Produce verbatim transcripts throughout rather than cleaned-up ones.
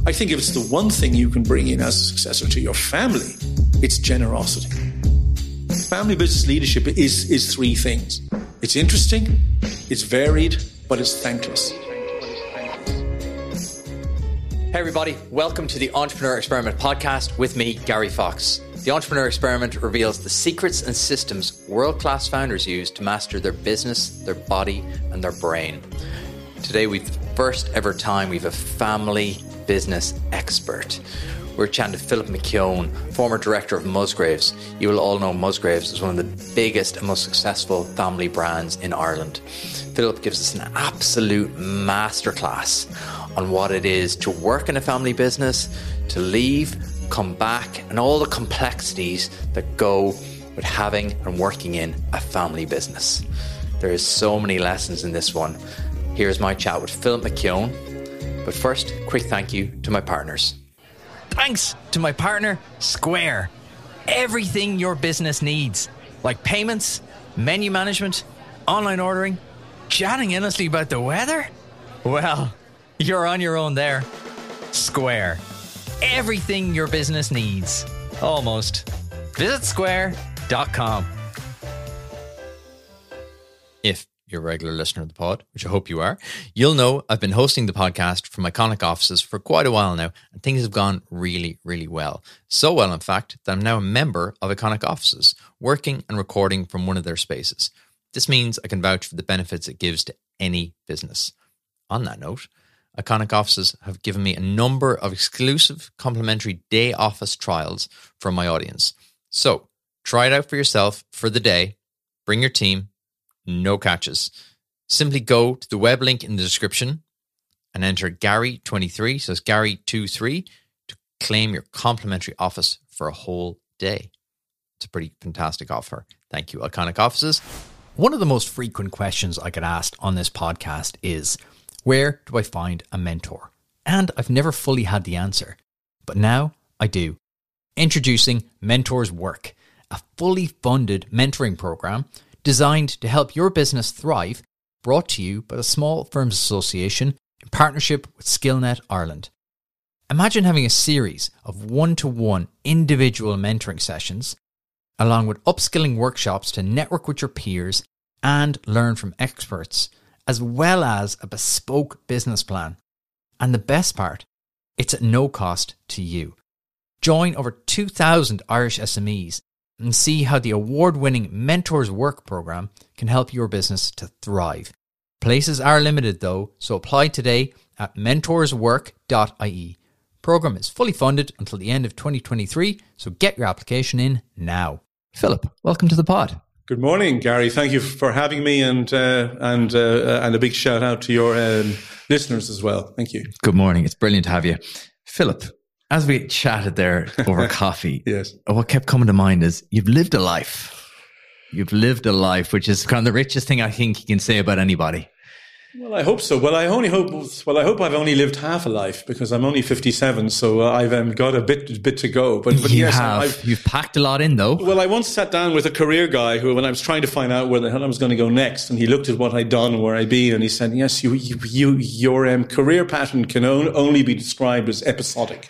I think if it's the one thing you can bring in as a successor to your family, it's generosity. Family business leadership is, is three things. It's interesting, it's varied, but it's thankless. Hey everybody, welcome to the Entrepreneur Experiment podcast with me, Gary Fox. The Entrepreneur Experiment reveals the secrets and systems world-class founders use to master their business, their body, and their brain. Today, we've first ever time, we've a family business expert. We're chatting to Philip McKeown, former director of Musgraves. You will all know Musgraves is one of the biggest and most successful family brands in Ireland. Philip gives us an absolute masterclass on what it is to work in a family business, to leave, come back, and all the complexities that go with having and working in a family business. There is so many lessons in this one. Here's my chat with Philip McKeown. But first, quick thank you to my partners. Thanks to my partner, Square. Everything your business needs, like payments, menu management, online ordering, chatting endlessly about the weather. Well, you're on your own there. Square. Everything your business needs. Almost. Visit square dot com. If you're a regular listener of the pod, which I hope you are, you'll know I've been hosting the podcast from Iconic Offices for quite a while now, and things have gone really, really well. So well, in fact, that I'm now a member of Iconic Offices, working and recording from one of their spaces. This means I can vouch for the benefits it gives to any business. On that note, Iconic Offices have given me a number of exclusive complimentary day office trials for my audience. So try it out for yourself for the day. Bring your team. No catches. Simply go to the web link in the description and enter Gary twenty-three, so it's Gary twenty-three, to claim your complimentary office for a whole day. It's a pretty fantastic offer. Thank you, Iconic Offices. One of the most frequent questions I get asked on this podcast is, where do I find a mentor? And I've never fully had the answer, but now I do. Introducing Mentors Work, a fully funded mentoring program designed to help your business thrive, brought to you by the Small Firms Association in partnership with Skillnet Ireland. Imagine having a series of one-to-one individual mentoring sessions, along with upskilling workshops to network with your peers and learn from experts, as well as a bespoke business plan. And the best part, it's at no cost to you. Join over two thousand Irish S M Es and see how the award-winning Mentors Work program can help your business to thrive. Places are limited though, so apply today at mentors work dot I E. Program is fully funded until the end of twenty twenty-three, so get your application in now. Philip, welcome to the pod. Good morning, Gary. Thank you for having me, and uh, and uh, and a big shout out to your um, listeners as well. Thank you. Good morning. It's brilliant to have you. Philip, as we chatted there over coffee, yes, what kept coming to mind is you've lived a life. You've lived a life, which is kind of the richest thing I think you can say about anybody. Well, I hope so. Well, I only hope. Well, I hope I've only lived half a life because I'm only fifty-seven, so uh, I've um, got a bit bit to go. But, but you yes, have. I've, You've packed a lot in, though. Well, I once sat down with a career guy who, when I was trying to find out where the hell I was going to go next, and he looked at what I'd done and where I'd been, and he said, "Yes, you, you, you your um, career pattern can on, only be described as episodic."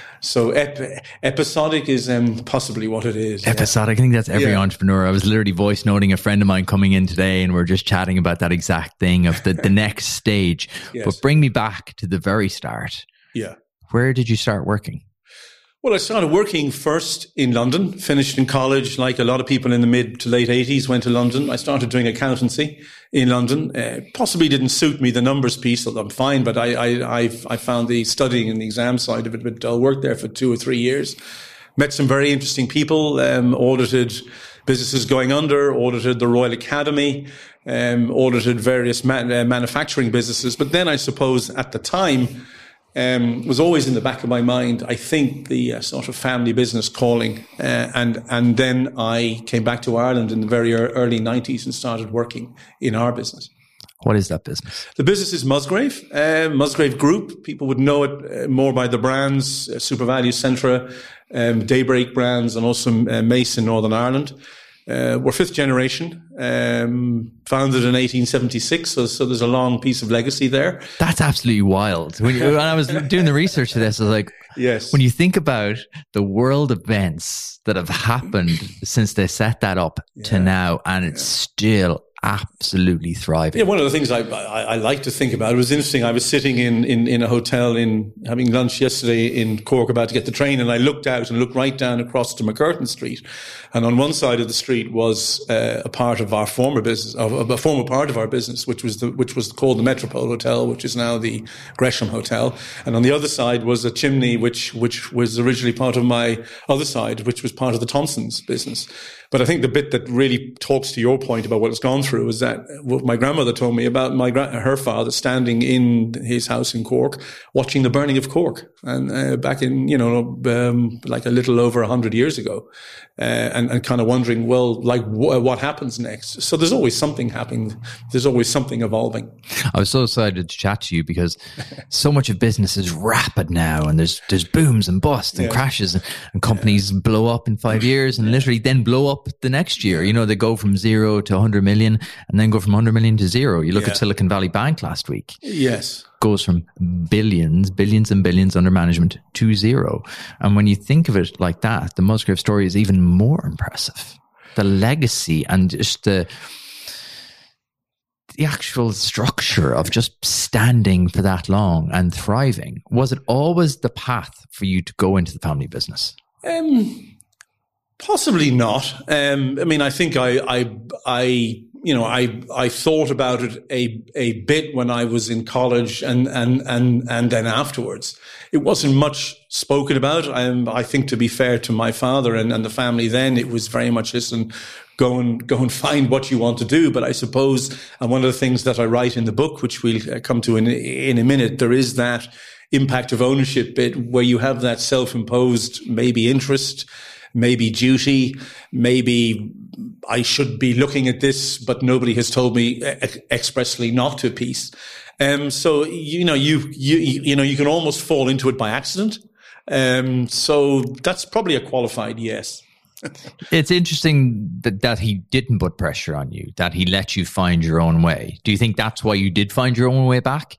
So ep- episodic is um, possibly what it is. Episodic. Yeah. I think that's every yeah. entrepreneur. I was literally voice noting a friend of mine coming in today, and we're just chatting about that exact thing of the, the next stage. Yes. But bring me back to the very start. Yeah. Where did you start working? Well, I started working first in London, finished in college, like a lot of people in the mid to late eighties, went to London. I started doing accountancy in London. Uh, possibly didn't suit me, the numbers piece, although I'm fine, but I, I, I've, I found the studying and the exam side of it a bit dull. Worked there for two or three years. Met some very interesting people, um, audited businesses going under, audited the Royal Academy, um, audited various man, uh, manufacturing businesses. But then I suppose at the time, Um, was always in the back of my mind, I think, the uh, sort of family business calling. Uh, and and then I came back to Ireland in the very early nineties and started working in our business. What is that business? The business is Musgrave, uh, Musgrave Group. People would know it uh, more by the brands, uh, SuperValu, Centra, um, Daybreak brands, and also uh, Mace in Northern Ireland. Uh, we're fifth generation, um, founded in eighteen seventy-six. So, so there's a long piece of legacy there. That's absolutely wild. When, you, when I was doing the research for this, I was like, yes. When you think about the world events that have happened since they set that up yeah. to now, and it's yeah. still absolutely thriving. Yeah, one of the things I, I, I like to think about, it was interesting, I was sitting in, in, in a hotel in having lunch yesterday in Cork about to get the train, and I looked out and looked right down across to McCurtain Street, and on one side of the street was uh, a part of our former business, of, a former part of our business, which was the, which was called the Metropole Hotel, which is now the Gresham Hotel, and on the other side was a chimney which which was originally part of my other side, which was part of the Thompson's business. But I think the bit that really talks to your point about what it's gone through is that what my grandmother told me about my gra- her father standing in his house in Cork, watching the burning of Cork, and uh, back in, you know, um, like a little over a hundred years ago, uh, and, and kind of wondering, well, like w- what happens next? So there's always something happening. There's always something evolving. I was so excited to chat to you because so much of business is rapid now, and there's there's booms and busts and yeah. crashes, and, and companies yeah. blow up in five years and literally then blow up the next year. You know, they go from zero to one hundred million and then go from one hundred million to zero. You look yeah. at Silicon Valley Bank last week. Yes. Goes from billions, billions and billions under management to zero. And when you think of it like that, the Musgrave story is even more impressive. The legacy and just the the actual structure of just standing for that long and thriving. Was it always the path for you to go into the family business? Um Possibly not. Um, I mean, I think I, I, I, you know, I, I thought about it a, a bit when I was in college and, and, and, and then afterwards. It wasn't much spoken about. I, I think, to be fair to my father and, and the family then, it was very much, listen, go and, go and find what you want to do. But I suppose, and one of the things that I write in the book, which we'll come to in, in a minute, there is that impact of ownership bit where you have that self-imposed maybe interest, maybe duty, maybe I should be looking at this, but nobody has told me ex- expressly not to piece. Um, so, you know, you, you, you know, you can almost fall into it by accident. Um, so that's probably a qualified yes. It's interesting that, that he didn't put pressure on you, that he let you find your own way. Do you think that's why you did find your own way back?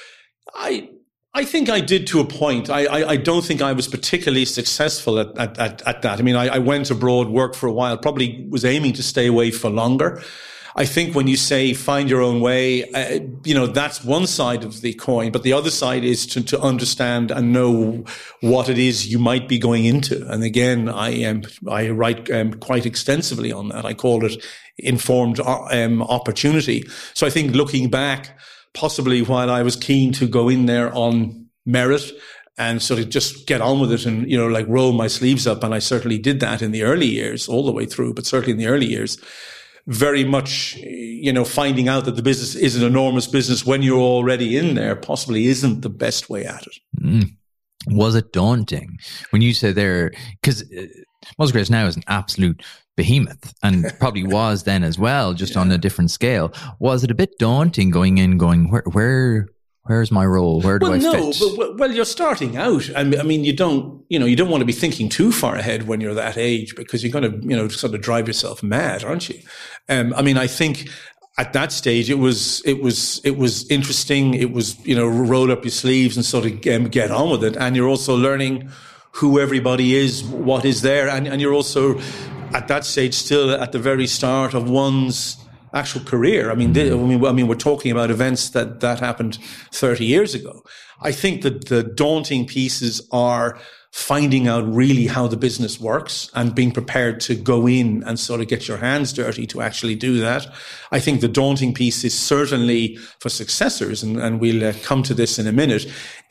I, I think I did to a point. I, I, I don't think I was particularly successful at, at, at, at that. I mean, I, I went abroad, worked for a while, probably was aiming to stay away for longer. I think when you say find your own way, uh, you know, that's one side of the coin. But the other side is to, to understand and know what it is you might be going into. And again, I am, I write um, quite extensively on that. I call it informed um, opportunity. So I think looking back, possibly while I was keen to go in there on merit and sort of just get on with it and, you know, like roll my sleeves up. And I certainly did that in the early years, all the way through, but certainly in the early years, very much, you know, finding out that the business is an enormous business when you're already in there possibly isn't the best way at it. Mm. Was it daunting when you said there, because uh, Musgraves now is an absolute behemoth and probably was then as well, just yeah. on a different scale. Was it a bit daunting going in, going, where, where, where's my role? Where do well, I no, fit? But, well, you're starting out. I mean, you don't, you know, you don't want to be thinking too far ahead when you're that age because you're going to, you know, sort of drive yourself mad, aren't you? Um, I mean, I think at that stage, it was, it was, it was interesting. It was, you know, roll up your sleeves and sort of um, get on with it. And you're also learning who everybody is, what is there. And, and you're also at that stage still at the very start of one's actual career. I mean, they, I mean, I mean, we're talking about events that, that happened thirty years ago. I think that the daunting pieces are finding out really how the business works and being prepared to go in and sort of get your hands dirty to actually do that. I think the daunting piece is certainly for successors, and, and we'll uh, come to this in a minute,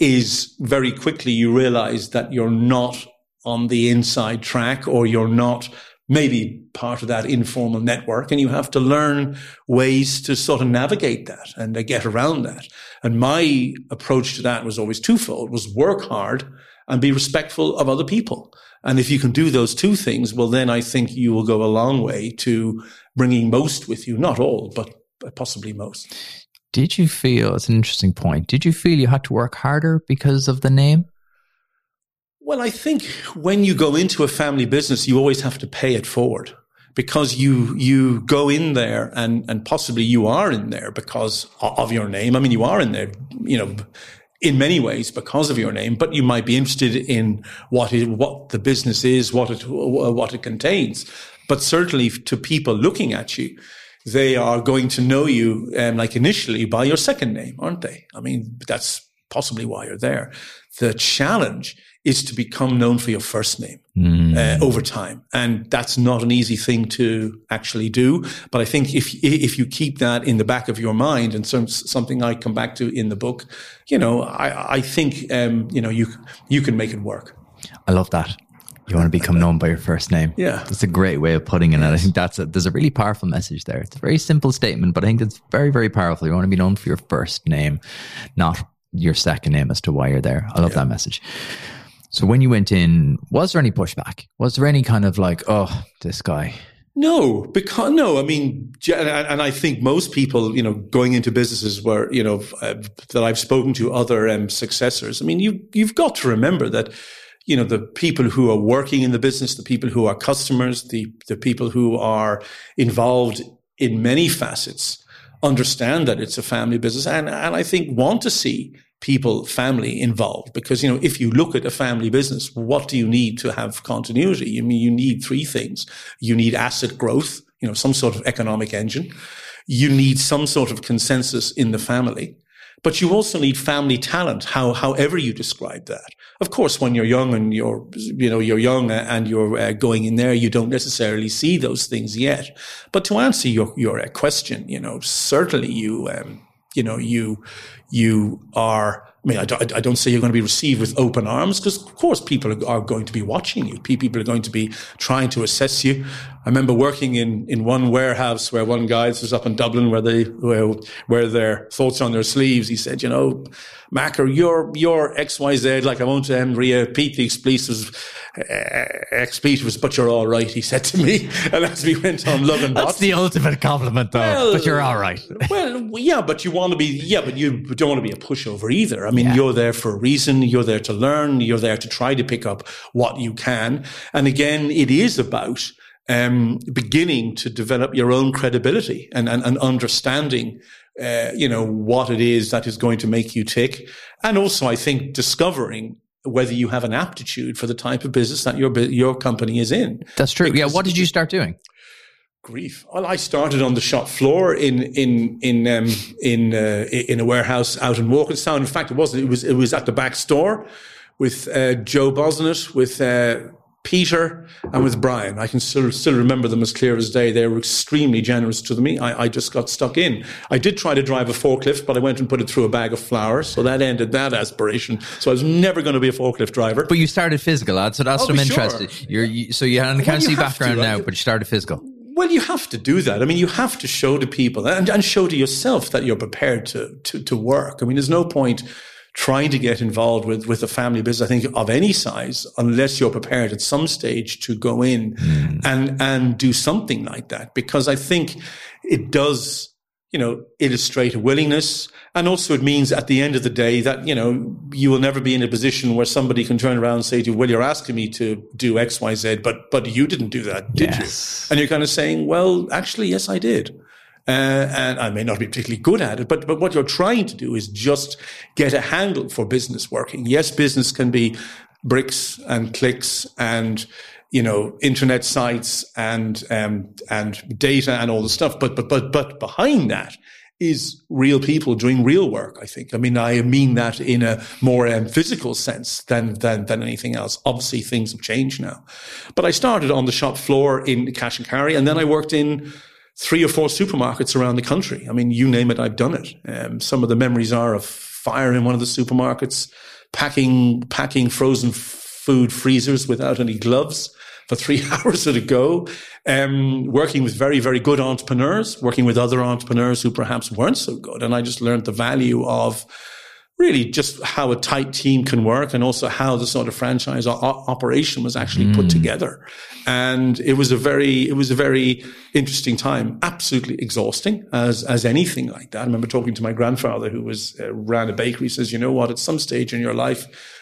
is very quickly you realize that you're not on the inside track or you're not maybe part of that informal network, and you have to learn ways to sort of navigate that and uh, get around that. And my approach to that was always twofold, was work hard and be respectful of other people. And if you can do those two things, well, then I think you will go a long way to bringing most with you, not all, but possibly most. Did you feel, it's an interesting point, did you feel you had to work harder because of the name? Well, I think when you go into a family business, you always have to pay it forward because you, you go in there and, and possibly you are in there because of your name. I mean, you are in there, you know, in many ways because of your name, but you might be interested in what it, what the business is, what it, what it contains. But certainly to people looking at you, they are going to know you, um, like initially by your second name, aren't they? I mean, that's possibly why you're there. The challenge is to become known for your first name mm. uh, over time. And that's not an easy thing to actually do. But I think if if you keep that in the back of your mind, and some, something I come back to in the book, you know, I, I think, um, you know, you you can make it work. I love that. You want to become known by your first name. Yeah. That's a great way of putting it. And I think that's a, there's a really powerful message there. It's a very simple statement, but I think it's very, very powerful. You want to be known for your first name, not your second name as to why you're there. I love yeah. that message. So when you went in, was there any pushback? Was there any kind of like, oh, this guy? No, because no, I mean, and I think most people, you know, going into businesses where, you know, uh, that I've spoken to other um, successors. I mean, you you've got to remember that, you know, the people who are working in the business, the people who are customers, the the people who are involved in many facets, understand that it's a family business, and and I think want to see people, family involved, because, you know, if you look at a family business, what do you need to have continuity? I mean, you need three things. You need asset growth, you know, some sort of economic engine. You need some sort of consensus in the family, but you also need family talent, how, however you describe that. Of course, when you're young and you're, you know, you're young and you're uh, going in there, you don't necessarily see those things yet. But to answer your, your uh, question, you know, certainly you, um, you know, you, you are, I mean, I don't, I don't say you're going to be received with open arms, because of course people are going to be watching you. People are going to be trying to assess you. I remember working in, in one warehouse where one guy, this was up in Dublin, where they, where, where their thoughts on their sleeves. He said, you know, Macker, you're, you're X Y Z, like I won't um, repeat the expletives, uh, expletives, but you're all right, he said to me. And as we went on lugging That's bots, the ultimate compliment though, well, but you're all right. Well, yeah, but you want to be, yeah, but you don't want to be a pushover either. I mean, yeah. you're there for a reason. You're there to learn. You're there to try to pick up what you can. And again, it is about um, beginning to develop your own credibility and, and, and understanding, uh, you know, what it is that is going to make you tick. And also, I think, discovering whether you have an aptitude for the type of business that your your company is in. That's true. Because yeah. What did you start doing? Grief. Well, I started on the shop floor in in in um, in uh, in a warehouse out in Walkinstown. In fact, it wasn't. It was it was at the back store with uh, Joe Bosnett, with uh, Peter, and with Brian. I can still still remember them as clear as day. They were extremely generous to me. I, I just got stuck in. I did try to drive a forklift, but I went and put it through a bag of flour, so that ended that aspiration. So I was never going to be a forklift driver. But you started physical, lad. So that's oh, what I'm sure. interested. You're you, so you had an accountancy well, background to, now, right? but you started physical. Well, you have to do that. I mean, you have to show to people and, and show to yourself that you're prepared to, to, to work. I mean, there's no point trying to get involved with, with a family business, I think, of any size, unless you're prepared at some stage to go in mm. and, and do something like that. Because I think it does, you know, illustrate a willingness. And also it means at the end of the day that, you know, you will never be in a position where somebody can turn around and say to you, well, you're asking me to do X, Y, Z, but, but you didn't do that, did yes. you? And you're kind of saying, well, actually, yes, I did. Uh, and I may not be particularly good at it, but, but what you're trying to do is just get a handle for business working. Yes, business can be bricks and clicks and, you know, internet sites and, um, and data and all the stuff. But, but, but, but behind that is real people doing real work, I think. I mean, I mean that in a more um, physical sense than, than, than anything else. Obviously, things have changed now. But I started on the shop floor in cash and carry, and then I worked in three or four supermarkets around the country. I mean, you name it, I've done it. Um, some of the memories are of fire in one of the supermarkets, packing, packing frozen food freezers without any gloves for three hours at a go, um, working with very, very good entrepreneurs, working with other entrepreneurs who perhaps weren't so good. And I just learned the value of really just how a tight team can work, and also how the sort of franchise o- operation was actually mm. put together. And it was a very, it was a very interesting time, absolutely exhausting as, as anything like that. I remember talking to my grandfather who was, uh, ran a bakery. He says, you know what, at some stage in your life,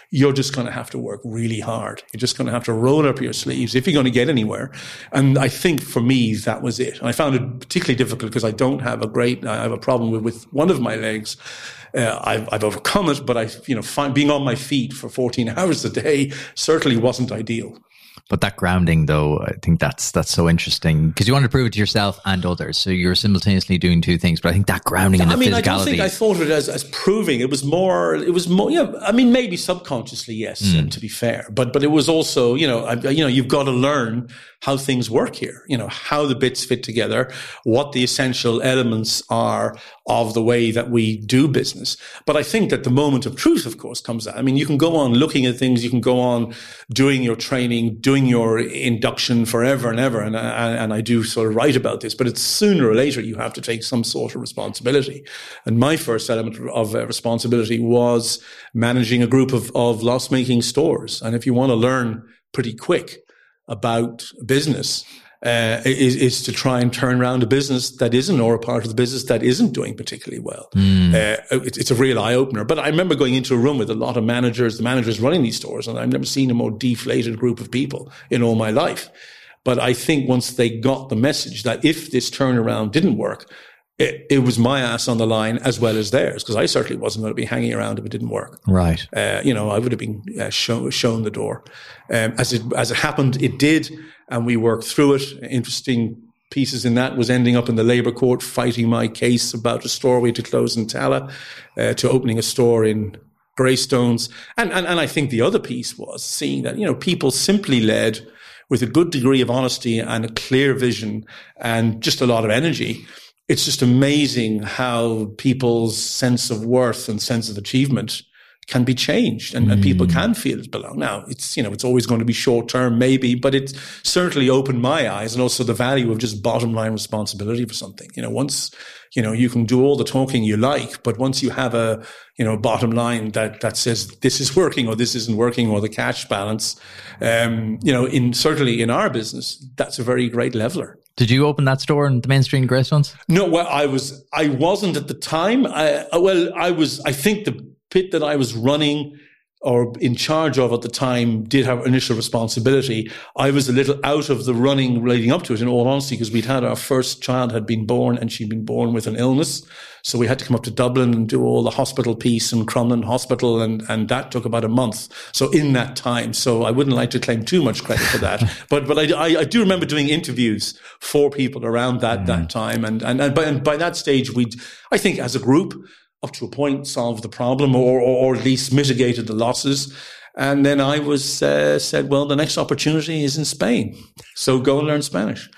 you're just going to have to work really hard. You're just going to have to roll up your sleeves if you're going to get anywhere. And I think for me, that was it. And I found it particularly difficult because I don't have a great, I have a problem with, with one of my legs. Uh, I've, I've overcome it, but I, you know, find, being on my feet for fourteen hours a day certainly wasn't ideal. But that grounding, though, I think that's that's so interesting because you want to prove it to yourself and others. So you're simultaneously doing two things. But I think that grounding and the I mean, physicality. I don't think I thought of it as, as proving. It was more. It was more. Yeah. I mean, maybe subconsciously, yes. Mm. To be fair, but but it was also, you know, I, you know, you've got to learn how things work here. You know, how the bits fit together, what the essential elements are of the way that we do business. But I think that the moment of truth, of course, comes out. I mean, you can go on looking at things. You can go on doing your training, doing your induction forever and ever. And, and, and I do sort of write about this, but it's sooner or later you have to take some sort of responsibility. And my first element of uh, responsibility was managing a group of, of loss-making stores. And if you want to learn pretty quick about business, uh, is, is to try and turn around a business that isn't, or a part of the business that isn't doing particularly well. Mm. Uh, it, it's a real eye opener. But I remember going into a room with a lot of managers, the managers running these stores, and I've never seen a more deflated group of people in all my life. But I think once they got the message that if this turnaround didn't work, it, it was my ass on the line as well as theirs, because I certainly wasn't going to be hanging around if it didn't work. Right. Uh, you know, I would have been uh, show, shown the door. Um, as it as it happened, it did, and we worked through it. Interesting pieces in that was ending up in the Labour Court fighting my case about a store we had to close in Tala, uh, to opening a store in Greystones. And, and and I think the other piece was seeing that, you know, people simply led with a good degree of honesty and a clear vision and just a lot of energy. It's just amazing how people's sense of worth and sense of achievement can be changed, and, mm. and people can feel it belong. Now, it's, you know, it's always going to be short term, maybe, but it certainly opened my eyes, and also the value of just bottom line responsibility for something. You know, once, you know, you can do all the talking you like, but once you have a, you know, bottom line that, that says this is working or this isn't working, or the cash balance, um, you know, in certainly in our business, that's a very great leveler. Did you open that store in the Main Street in Greystones? No, well, I was, I wasn't at the time. I, well, I was, I think the pit that I was running or in charge of at the time did have initial responsibility. I was a little out of the running leading up to it, in all honesty, because we'd had our first child had been born, and she'd been born with an illness. So we had to come up to Dublin and do all the hospital piece in Crumlin Hospital, and, and that took about a month. So in that time, so I wouldn't like to claim too much credit for that. but but I, I, I do remember doing interviews for people around that, mm. that time. And, and, and, by, and by that stage, we'd, I think as a group, up to a point, solved the problem, or, or, or at least mitigated the losses. And then I was uh, said, well, the next opportunity is in Spain, so go and learn Spanish.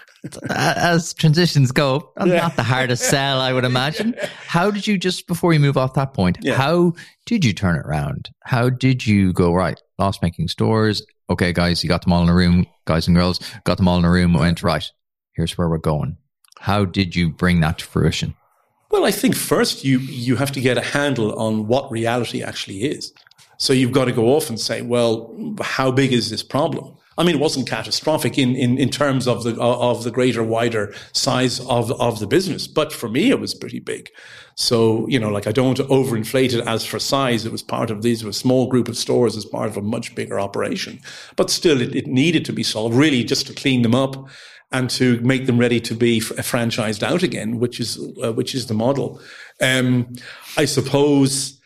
As transitions go, yeah. Not the hardest sell, I would imagine. How did you, just before you move off that point, yeah. how did you turn it around? How did you go, right, loss-making stores, okay, guys, you got them all in a room, guys and girls, got them all in a room, and went, right, here's where we're going. How did you bring that to fruition? Well, I think first you you have to get a handle on what reality actually is. So you've got to go off and say, well, how big is this problem? I mean, it wasn't catastrophic in, in, in terms of the of the greater, wider size of of the business, but for me, it was pretty big. So, you know, like, I don't want to overinflate it as for size. It was part of these, a small group of stores as part of a much bigger operation. But still, it, it needed to be solved, really, just to clean them up and to make them ready to be f- franchised out again, which is uh, which is the model. Um, I suppose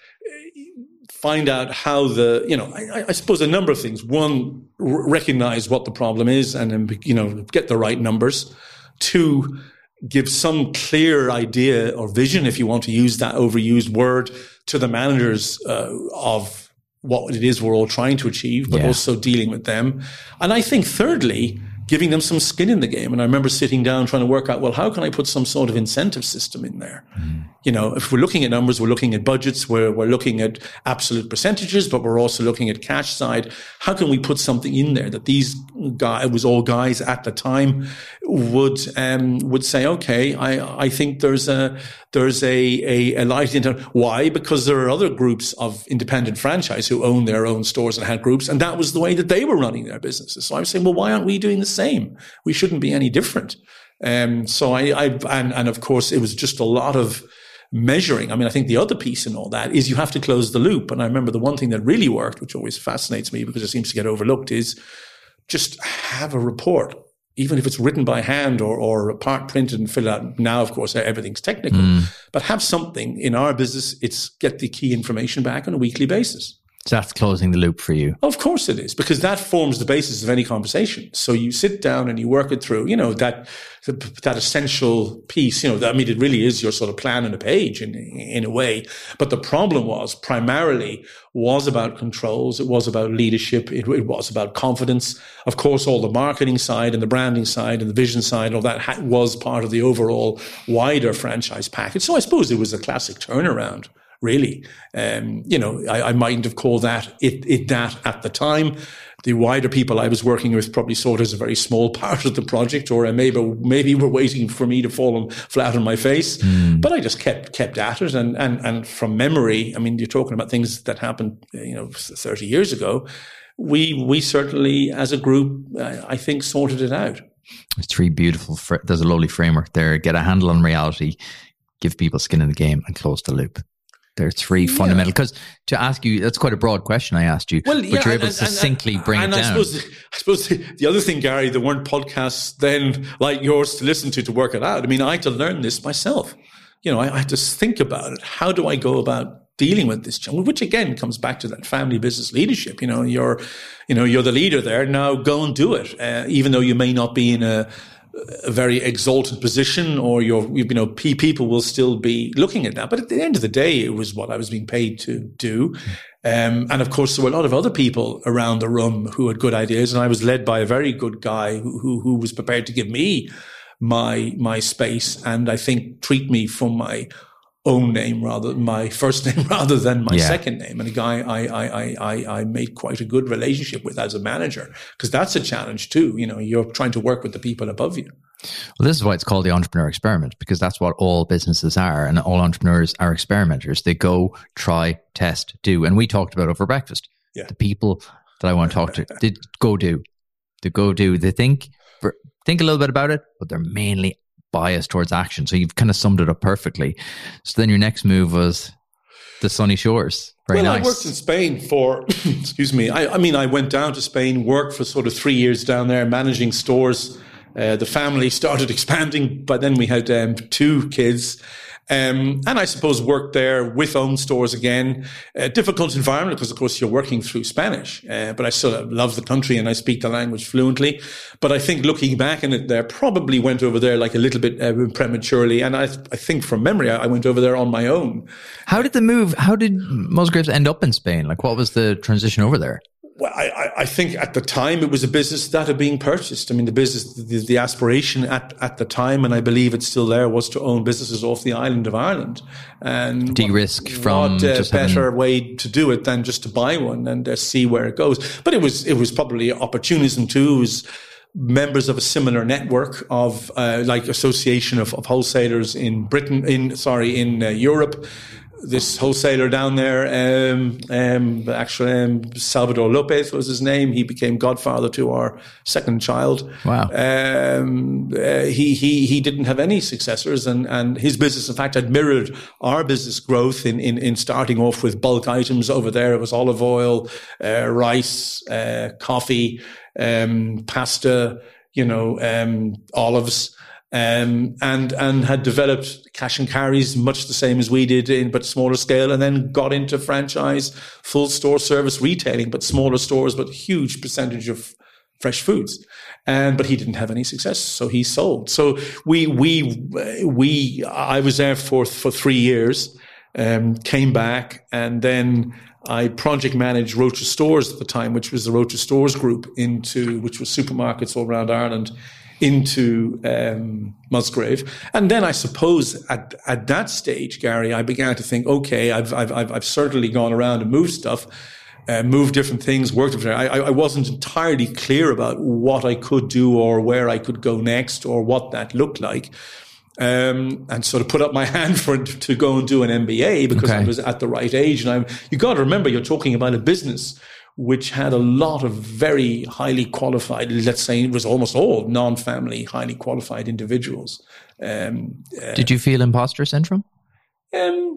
find out how the, you know, I, I suppose a number of things. One, r- recognize what the problem is, and then, you know, get the right numbers. Two, give some clear idea or vision, if you want to use that overused word, to the managers uh, of what it is we're all trying to achieve, but yeah. also dealing with them. And I think thirdly, giving them some skin in the game. And I remember sitting down trying to work out, well, how can I put some sort of incentive system in there? Mm. You know, if we're looking at numbers, we're looking at budgets, we're, we're looking at absolute percentages, but we're also looking at cash side. How can we put something in there that these guys, it was all guys at the time, would, um, would say, okay, I, I think there's a, there's a, a, a light into why? Because there are other groups of independent franchise who own their own stores and had groups, and that was the way that they were running their businesses. So I'm saying, well, why aren't we doing the same? We shouldn't be any different. Um, so I, I and, and of course, it was just a lot of measuring. I mean, I think the other piece in all that is you have to close the loop. And I remember the one thing that really worked, which always fascinates me because it seems to get overlooked, is just have a report, even if it's written by hand or, or part printed and filled out. Now, of course, everything's technical, mm. but have something. In our business, it's get the key information back on a weekly basis. So that's closing the loop for you. Of course it is, because that forms the basis of any conversation. So you sit down and you work it through, you know, that, that essential piece, you know, I mean, it really is your sort of plan on a page in, in a way. But the problem was primarily was about controls. It was about leadership. It, it was about confidence. Of course, all the marketing side and the branding side and the vision side, all that ha- was part of the overall wider franchise package. So I suppose it was a classic turnaround. Really, um, you know, I, I mightn't have called that it, it that at the time. The wider people I was working with probably saw it as a very small part of the project, or maybe maybe were waiting for me to fall on, flat on my face. Mm. But I just kept kept at it, and and and from memory, I mean, you're talking about things that happened, you know, thirty years ago. We we certainly, as a group, I think, sorted it out. There's three beautiful. Fr- there's a lovely framework there. Get a handle on reality, give people skin in the game, and close the loop. There are three yeah. fundamental, because to ask you, that's quite a broad question I asked you, well, but yeah, you're able and, to succinctly and, bring and it down. I suppose, I suppose the other thing, Gary, there weren't podcasts then like yours to listen to to work it out. I mean, I had to learn this myself. You know, I, I had to think about it. How do I go about dealing with this challenge? Which again comes back to that family business leadership. You know, you're, you know, you're the leader there. Now go and do it, uh, even though you may not be in a a very exalted position, or your, you know, people will still be looking at that. But at the end of the day, it was what I was being paid to do. Um, and of course, there were a lot of other people around the room who had good ideas. And I was led by a very good guy who, who, who was prepared to give me my, my space. And I think treat me from my own name rather my first name rather than my yeah. second name. And a guy I, I, I, I made quite a good relationship with as a manager, because that's a challenge too. You know, you're trying to work with the people above you. Well, this is why it's called the entrepreneur experiment, because that's what all businesses are, and all entrepreneurs are experimenters. They go, try, test, do. And we talked about over breakfast. Yeah. The people that I want to talk to, they go do. They go do. They think, think a little bit about it, but they're mainly bias towards action. So you've kind of summed it up perfectly. So then your next move was the sunny shores. Very well, nice. I worked in Spain for, excuse me, I, I mean, I went down to Spain, worked for sort of three years down there, managing stores. Uh, the family started expanding, but then we had um, two kids. Um, and I suppose worked there with own stores again. A difficult environment because, of course, you're working through Spanish. Uh, but I still love the country and I speak the language fluently. But I think looking back on it there, probably went over there like a little bit uh, prematurely. And I, I think from memory, I went over there on my own. How did the move, how did Musgraves end up in Spain? Like, what was the transition over there? Well, I, I think at the time it was a business that had been purchased. I mean, the business, the, the aspiration at, at the time, and I believe it's still there, was to own businesses off the island of Ireland. And de-risk what, from what uh, just better having... way to do it than just to buy one and uh, see where it goes. But it was it was probably opportunism too. It was members of a similar network of uh, like association of, of wholesalers in Britain, in sorry, in uh, Europe. This wholesaler down there, um, um, actually, um, Salvador Lopez was his name. He became godfather to our second child. Wow. Um, uh, he, he, he didn't have any successors, and, and his business, in fact, had mirrored our business growth in, in, in starting off with bulk items. Over there, it was olive oil, uh, rice, uh, coffee, um, pasta, you know, um, olives. Um, and, and had developed cash and carries much the same as we did in, but smaller scale, and then got into franchise, full store service retailing, but smaller stores, but huge percentage of fresh foods. And, but he didn't have any success, so he sold. So we, we, we, I was there for, for three years, um, came back, and then I project managed Rocha Stores at the time, which was the Rocha Stores group into, which was supermarkets all around Ireland, into um, Musgrave. And then I suppose at, at that stage, Gary, I began to think, okay, I've, I've, I've, I've certainly gone around and moved stuff, uh, moved different things, worked different. I, I wasn't entirely clear about what I could do or where I could go next or what that looked like. Um, and sort of put up my hand for to go and do an M B A because okay. I was at the right age. And I, you got to remember, you're talking about a business which had a lot of very highly qualified, let's say it was almost all non-family, highly qualified individuals. Um, uh, Did you feel imposter syndrome? Um,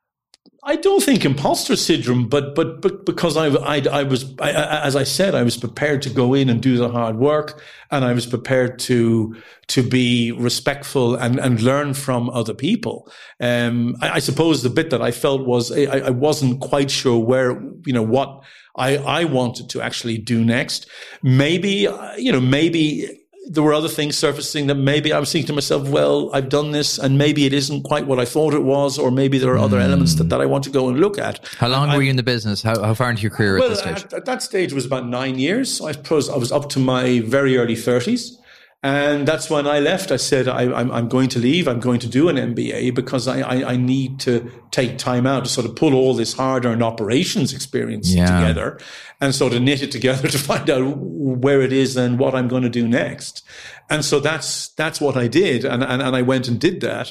I don't think imposter syndrome, but but but because I I, I was I, as I said, I was prepared to go in and do the hard work, and I was prepared to to be respectful and, and learn from other people. Um, I, I suppose the bit that I felt was I, I wasn't quite sure where you know what I I wanted to actually do next. Maybe you know maybe. There were other things surfacing that maybe I was thinking to myself, well, I've done this and maybe it isn't quite what I thought it was, or maybe there are other mm. elements that, that I want to go and look at. How long I, were you in the business? How, how far into your career well, at this stage? At, at that stage was about nine years. So I suppose I was up to my very early thirties. And that's when I left. I said, I, I'm, I'm going to leave. I'm going to do an M B A because I, I, I need to take time out to sort of pull all this hard-earned operations experience yeah. together and sort of knit it together to find out where it is and what I'm going to do next. And so that's that's what I did. And, and, and I went and did that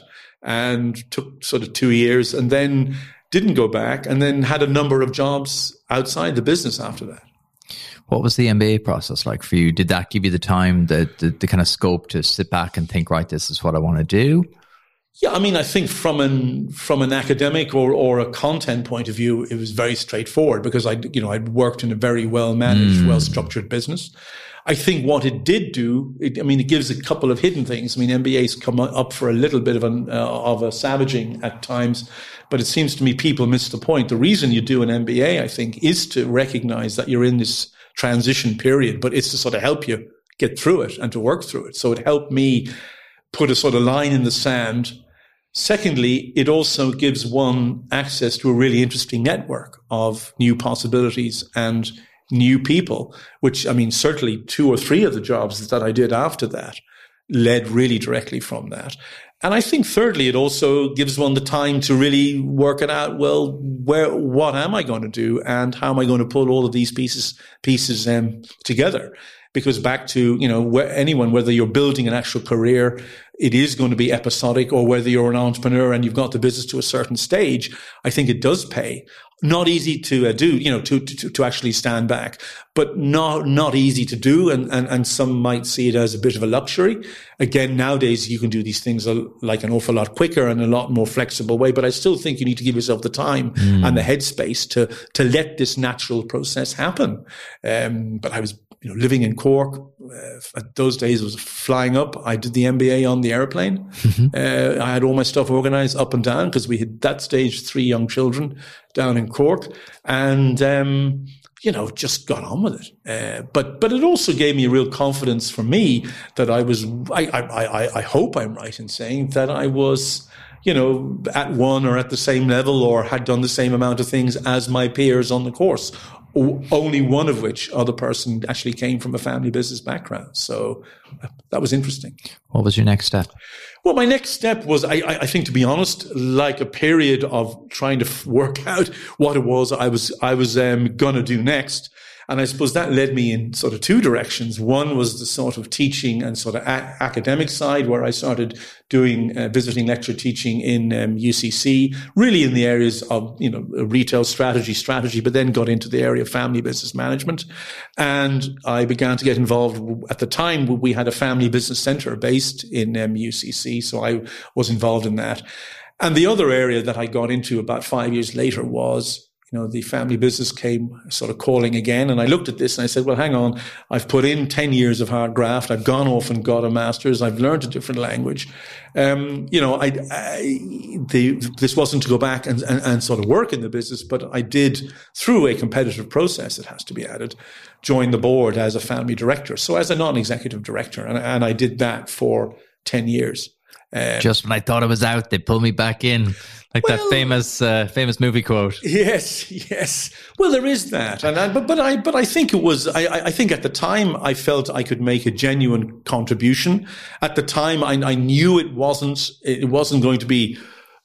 and took sort of two years and then didn't go back and then had a number of jobs outside the business after that. What was the M B A process like for you? Did that give you the time, the, the, the kind of scope to sit back and think, right, this is what I want to do? Yeah, I mean, I think from an from an academic or, or a content point of view, it was very straightforward because I, you know, I'd worked in a very well managed, mm. well structured business. I think what it did do, it, I mean, it gives a couple of hidden things. I mean, M B As come up for a little bit of an uh, of a savaging at times, but it seems to me people miss the point. The reason you do an M B A, I think, is to recognize that you're in this transition period, but it's to sort of help you get through it and to work through it. So it helped me put a sort of line in the sand. Secondly, it also gives one access to a really interesting network of new possibilities and new people, which, I mean, certainly two or three of the jobs that I did after that led really directly from that. And I think thirdly, it also gives one the time to really work it out. Well, where, what am I going to do and how am I going to pull all of these pieces, pieces, um, together? Because back to, you know, where anyone, whether you're building an actual career, it is going to be episodic, or whether you're an entrepreneur and you've got the business to a certain stage, I think it does pay. Not easy to uh, do, you know, to, to, to actually stand back, but not, not easy to do. And, and, and some might see it as a bit of a luxury. Again, nowadays you can do these things like an awful lot quicker and a lot more flexible way, but I still think you need to give yourself the time mm. and the headspace to, to let this natural process happen. Um, but I was, you know, living in Cork, uh, at those days it was flying up. I did the M B A on the airplane. Mm-hmm. Uh, I had all my stuff organized up and down because we had that stage three young children down in Cork, and um, you know, just got on with it. Uh, but but it also gave me a real confidence for me that I was. I I I, I hope I'm right in saying that I was, you know, at one or at the same level or had done the same amount of things as my peers on the course. Only one of which other person actually came from a family business background. So that was interesting. What was your next step? Well, my next step was, I, I think, to be honest, like a period of trying to work out what it was I was I was um, going to do next. And I suppose that led me in sort of two directions. One was the sort of teaching and sort of a- academic side, where I started doing uh, visiting lecture teaching in um, U C C, really in the areas of, you know, retail strategy, strategy, but then got into the area of family business management. And I began to get involved. At the time, we had a family business center based in um, U C C, so I was involved in that. And the other area that I got into about five years later was, you know, the family business came sort of calling again. And I looked at this and I said, well, hang on, I've put in ten years of hard graft. I've gone off and got a master's. I've learned a different language. Um, you know, I, I the, this wasn't to go back and, and, and sort of work in the business, but I did, through a competitive process, it has to be added, join the board as a family director. So as a non-executive director. And, and I did that for ten years. Um, Just when I thought I was out, they pulled me back in. Like well, that famous, uh, famous movie quote. Yes, yes. Well, there is that, and I, but but I but I think it was. I I think at the time I felt I could make a genuine contribution. At the time, I, I knew it wasn't it wasn't going to be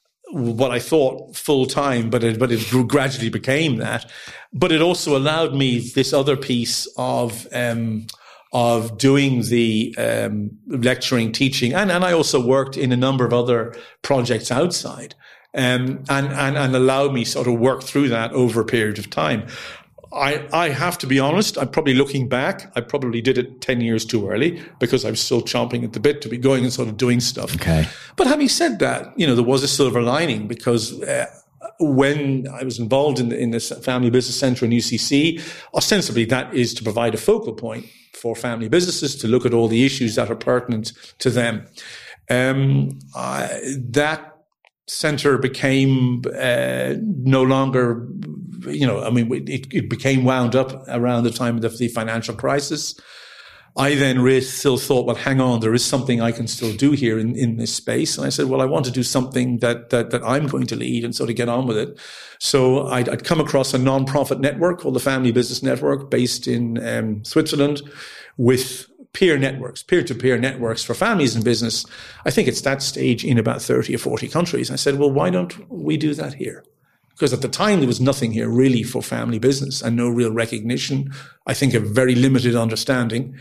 what I thought full time, but it but it gradually became that. But it also allowed me this other piece of. Um, of doing the um, lecturing, teaching, and, and I also worked in a number of other projects outside, um, and, and, and allowed me sort of work through that over a period of time. I, I have to be honest, I'm probably looking back, I probably did it ten years too early because I was still chomping at the bit to be going and sort of doing stuff. Okay. But having said that, you know, there was a silver lining because uh, when I was involved in the, in this Family Business Centre in U C C, ostensibly that is to provide a focal point for family businesses to look at all the issues that are pertinent to them. Um, I, that centre became uh, no longer, you know, I mean, it, it became wound up around the time of the, the financial crisis. I then really still thought, well, hang on, there is something I can still do here in, in this space. And I said, well, I want to do something that, that, that I'm going to lead and sort of get on with it. So I'd, I'd come across a non-profit network called the Family Business Network based in um, Switzerland with peer networks, peer-to-peer networks for families in business. I think it's that stage in about thirty or forty countries. I said, well, why don't we do that here? Because at the time, there was nothing here really for family business and no real recognition. I think a very limited understanding.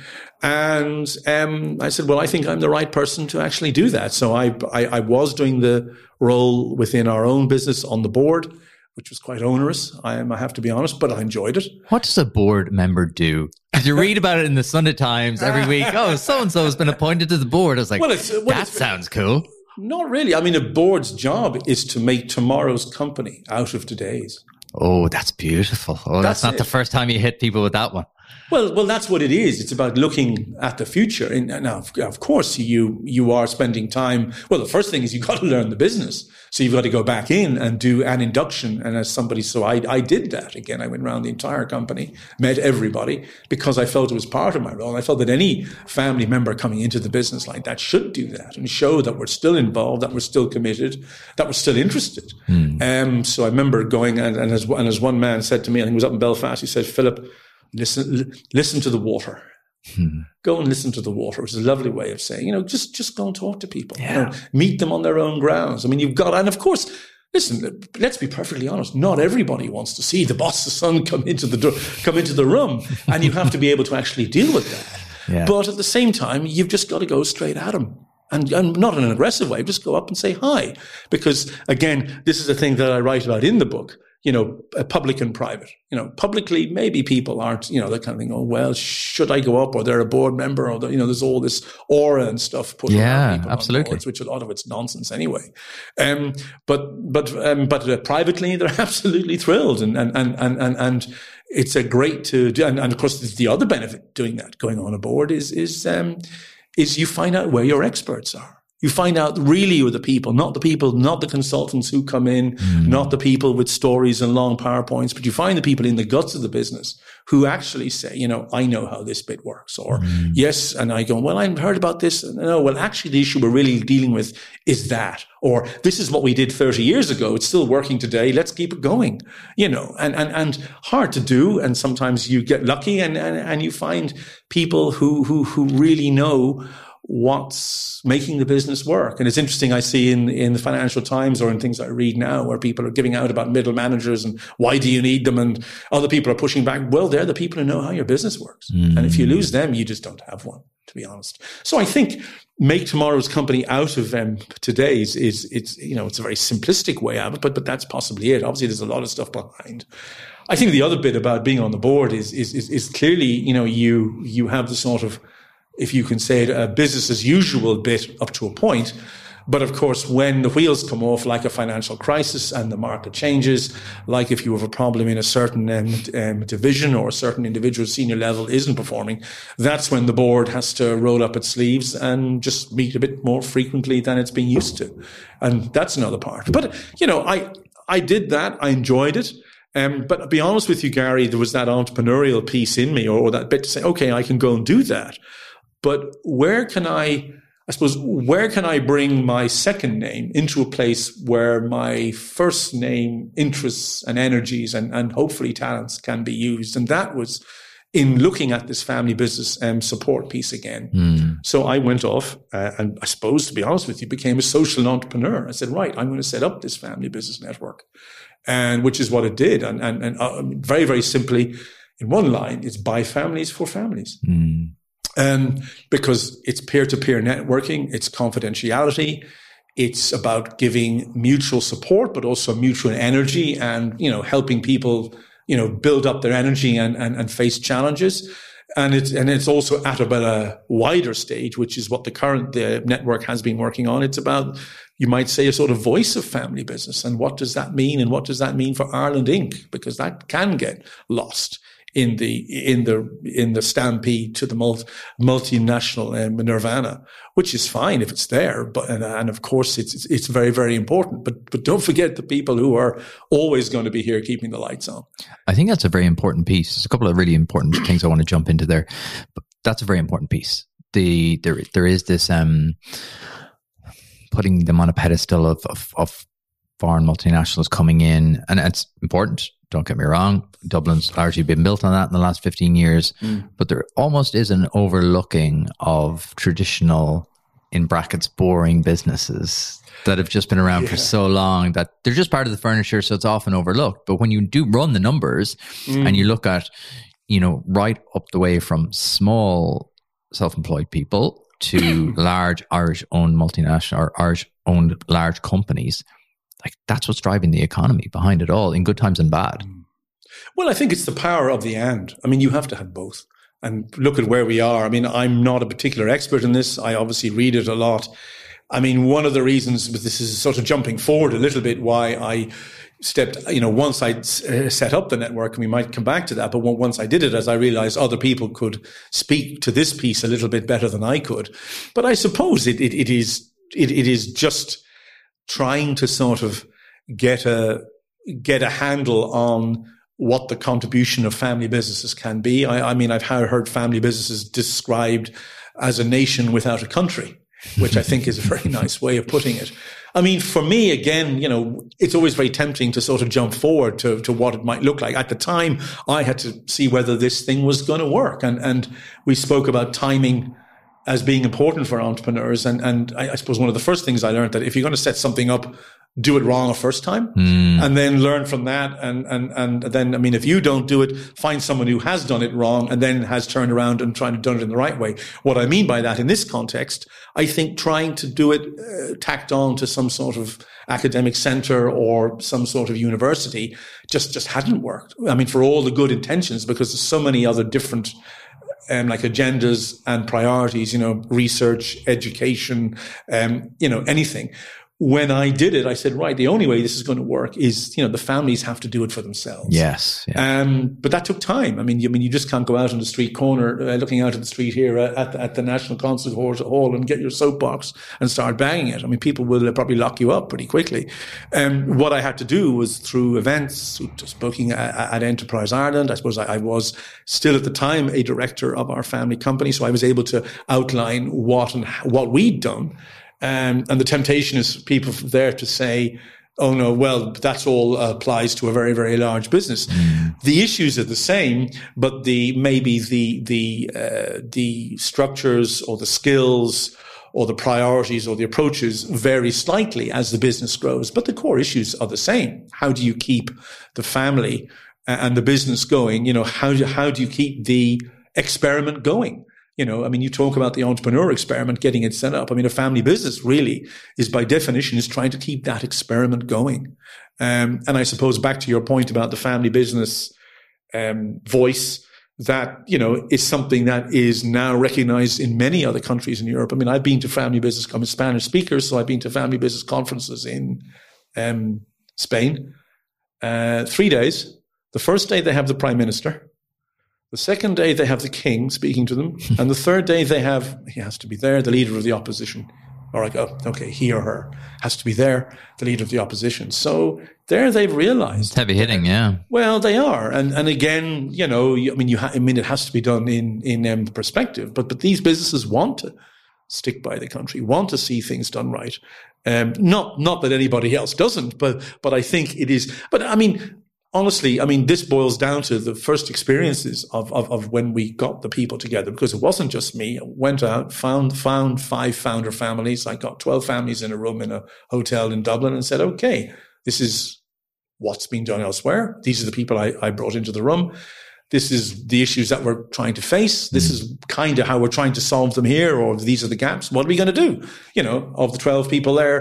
And um, I said, well, I think I'm the right person to actually do that. So I, I, I was doing the role within our own business on the board, which was quite onerous, I, am, I have to be honest, but I enjoyed it. What does a board member do? Because you read about it in the Sunday Times every week. Oh, so-and-so has been appointed to the board. I was like, well, it's, well, that it's, sounds cool. Not really. I mean, a board's job is to make tomorrow's company out of today's. Oh, that's beautiful. Oh, that's, that's not it. The first time you hit people with that one. Well, well, that's what it is. It's about looking at the future. And now, of course, you you are spending time. Well, the first thing is you've got to learn the business. So you've got to go back in and do an induction. And as somebody, so I, I did that. Again, I went around the entire company, met everybody because I felt it was part of my role. And I felt that any family member coming into the business like that should do that and show that we're still involved, that we're still committed, that we're still interested. Mm. Um, so I remember going and, and, as, and as one man said to me, I think he was up in Belfast, he said, Philip, Listen, listen to the water. Hmm. Go and listen to the water, which is a lovely way of saying, you know, just, just go and talk to people. Yeah. You know, meet them on their own grounds. I mean, you've got, and of course, listen, let's be perfectly honest. Not everybody wants to see the boss's son come into the door, come into the room, and you have to be able to actually deal with that. Yeah. But at the same time, you've just got to go straight at them. And, and not in an aggressive way, just go up and say hi. Because again, this is a thing that I write about in the book. You know, public and private. You know, publicly, maybe people aren't, you know, they're kind of thinking, oh, well, should I go up? Or they're a board member, or, you know, there's all this aura and stuff put yeah, on people absolutely. on boards, which a lot of it's nonsense anyway. Um, but, but, um, but uh, privately, they're absolutely thrilled. And, and, and, and, and, and it's a great to do. And, and of course, the other benefit doing that, going on a board is, is, um, is you find out where your experts are. You find out really who are the people, not the people, not the consultants who come in, mm. not the people with stories and long PowerPoints, but you find the people in the guts of the business who actually say, you know, I know how this bit works. Or, mm. yes, and I go, well, I've heard about this. No, well, actually, the issue we're really dealing with is that. Or this is what we did thirty years ago. It's still working today. Let's keep it going. You know, and, and, and hard to do. And sometimes you get lucky and, and, and you find people who, who, who really know what's making the business work. And it's interesting, I see in, in the Financial Times or in things I read now where people are giving out about middle managers and why do you need them? And other people are pushing back. Well, they're the people who know how your business works. Mm. And if you lose them, you just don't have one, to be honest. So I think make tomorrow's company out of um, today's is, it's, you know, it's a very simplistic way out of it, but, but that's possibly it. Obviously, there's a lot of stuff behind. I think the other bit about being on the board is, is, is, is clearly, you know, you, you have the sort of, if you can say it, a business as usual bit up to a point. But of course, when the wheels come off, like a financial crisis and the market changes, like if you have a problem in a certain um, um, division or a certain individual senior level isn't performing, that's when the board has to roll up its sleeves and just meet a bit more frequently than it's been used to. And that's another part. But, you know, I, I did that. I enjoyed it. Um, but to be honest with you, Gary, there was that entrepreneurial piece in me or, or that bit to say, okay, I can go and do that. But where can I, I suppose, where can I bring my second name into a place where my first name interests and energies and, and hopefully talents can be used? And that was in looking at this family business um, support piece again. Mm. So I went off uh, and I suppose, to be honest with you, became a social entrepreneur. I said, right, I'm going to set up this family business network, and which is what it did. And, and, and uh, very, very simply, in one line, it's by families for families. Mm. Um, because it's peer-to-peer networking, it's confidentiality, it's about giving mutual support, but also mutual energy and, you know, helping people, you know, build up their energy and, and, and face challenges. And it's, and it's also at about a wider stage, which is what the current the network has been working on. It's about, you might say, a sort of voice of family business. And what does that mean? And what does that mean for Ireland Incorporated? Because that can get lost in the, in the, in the stampede to the multi, multinational um, nirvana, which is fine if it's there. But, and, and of course it's, it's very, very important. But, but don't forget the people who are always going to be here keeping the lights on. I think that's a very important piece. There's a couple of really important things I want to jump into there, but that's a very important piece. The, there, there is this, um, putting them on a pedestal of, of, of foreign multinationals coming in, and it's important. Don't get me wrong. Dublin's largely been built on that in the last fifteen years, mm. but there almost is an overlooking of traditional, in brackets, boring businesses that have just been around yeah. for so long that they're just part of the furniture. So it's often overlooked. But when you do run the numbers mm. and you look at, you know, right up the way from small self-employed people to large Irish owned multinational or Irish owned large companies, like that's what's driving the economy behind it all, in good times and bad. Well, I think it's the power of the and. I mean, you have to have both. And look at where we are. I mean, I'm not a particular expert in this. I obviously read it a lot. I mean, one of the reasons, but this is sort of jumping forward a little bit, why I stepped, you know, once I uh, set up the network, and we might come back to that, but once I did it, as I realized other people could speak to this piece a little bit better than I could. But I suppose it, it, it is, it, it is just trying to sort of get a, get a handle on what the contribution of family businesses can be. I, I mean, I've heard family businesses described as a nation without a country, which I think is a very nice way of putting it. I mean, for me, again, you know, it's always very tempting to sort of jump forward to, to what it might look like. At the time, I had to see whether this thing was going to work. And, and we spoke about timing as being important for entrepreneurs. And, and I, I suppose one of the first things I learned that if you're going to set something up, do it wrong a first time mm. and then learn from that. And, and, and then, I mean, if you don't do it, find someone who has done it wrong and then has turned around and tried to done it in the right way. What I mean by that in this context, I think trying to do it uh, tacked on to some sort of academic center or some sort of university just, just hadn't worked. I mean, for all the good intentions, because there's so many other different Um, like agendas and priorities, you know, research, education, um, you know, anything. When I did it, I said, right, the only way this is going to work is, you know, the families have to do it for themselves. Yes. Yeah. Um, but that took time. I mean, you I mean, you just can't go out on the street corner, uh, looking out at the street here at, at the National Concert Hall and get your soapbox and start banging it. I mean, people will probably lock you up pretty quickly. Um, what I had to do was through events, speaking at, at Enterprise Ireland. I suppose I, I was still at the time a director of our family company, so I was able to outline what and what we'd done. Um, and the temptation is people there to say, oh no, well, that's all uh, applies to a very, very large business. Mm. The issues are the same, but the, maybe the, the, uh, the structures or the skills or the priorities or the approaches vary slightly as the business grows, but the core issues are the same. How do you keep the family and the business going? You know, how do, how do you keep the experiment going? You know, I mean, you talk about the entrepreneur experiment, getting it set up. I mean, a family business really is by definition is trying to keep that experiment going. Um, and I suppose back to your point about the family business um, voice, that, you know, is something that is now recognized in many other countries in Europe. I mean, I've been to family business, I'm a Spanish speaker, so I've been to family business conferences in um, Spain. Uh, three days. The first day they have the prime minister. The second day, they have the king speaking to them. And the third day, they have, he has to be there, the leader of the opposition. Or I go, okay, he or her has to be there, the leader of the opposition. So there they've realized. It's heavy hitting, yeah. Well, they are. And and again, you know, I mean, you ha- I mean, it has to be done in, in um, perspective. But, but these businesses want to stick by the country, want to see things done right. Um, not, not that anybody else doesn't, but, but I think it is. But I mean, honestly, I mean, this boils down to the first experiences of, of, of when we got the people together, because it wasn't just me. I went out, found, found five founder families. I got twelve families in a room in a hotel in Dublin and said, okay, this is what's been done elsewhere. These are the people I, I brought into the room. This is the issues that we're trying to face. This is kind of how we're trying to solve them here, or these are the gaps. What are we going to do? You know, of the twelve people there,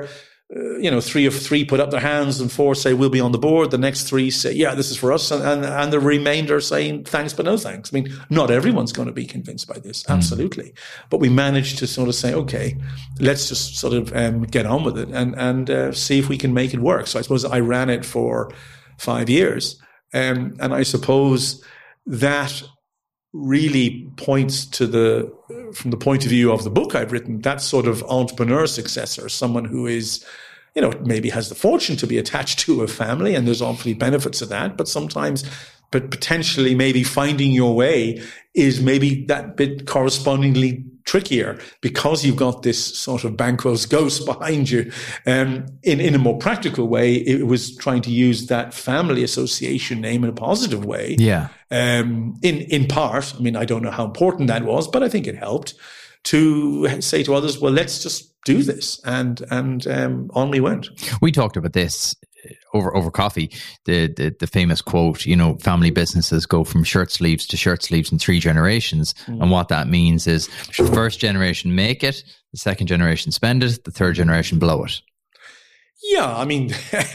uh, you know, three of three put up their hands and four say, we'll be on the board. The next three say, yeah, this is for us. And, and, and the remainder saying, thanks, but no thanks. I mean, not everyone's going to be convinced by this. Absolutely. Mm. But we managed to sort of say, okay, let's just sort of um, get on with it and, and uh, see if we can make it work. So I suppose I ran it for five years. Um, and I suppose that really points to the, from the point of view of the book I've written, that sort of entrepreneur successor, someone who is, you know, maybe has the fortune to be attached to a family, and there's obviously benefits of that, but sometimes, but potentially maybe finding your way is maybe that bit correspondingly trickier because you've got this sort of Banquo's ghost behind you. Um, in, in a more practical way, it was trying to use that family association name in a positive way. Yeah. Um, in, in part, I mean, I don't know how important that was, but I think it helped to say to others, well, let's just do this. And, and, um, on we went. We talked about this over over coffee, the, the the famous quote, you know, family businesses go from shirt sleeves to shirt sleeves in three generations. Mm. And what that means is the first generation make it, the second generation spend it, the third generation blow it. Yeah, I mean,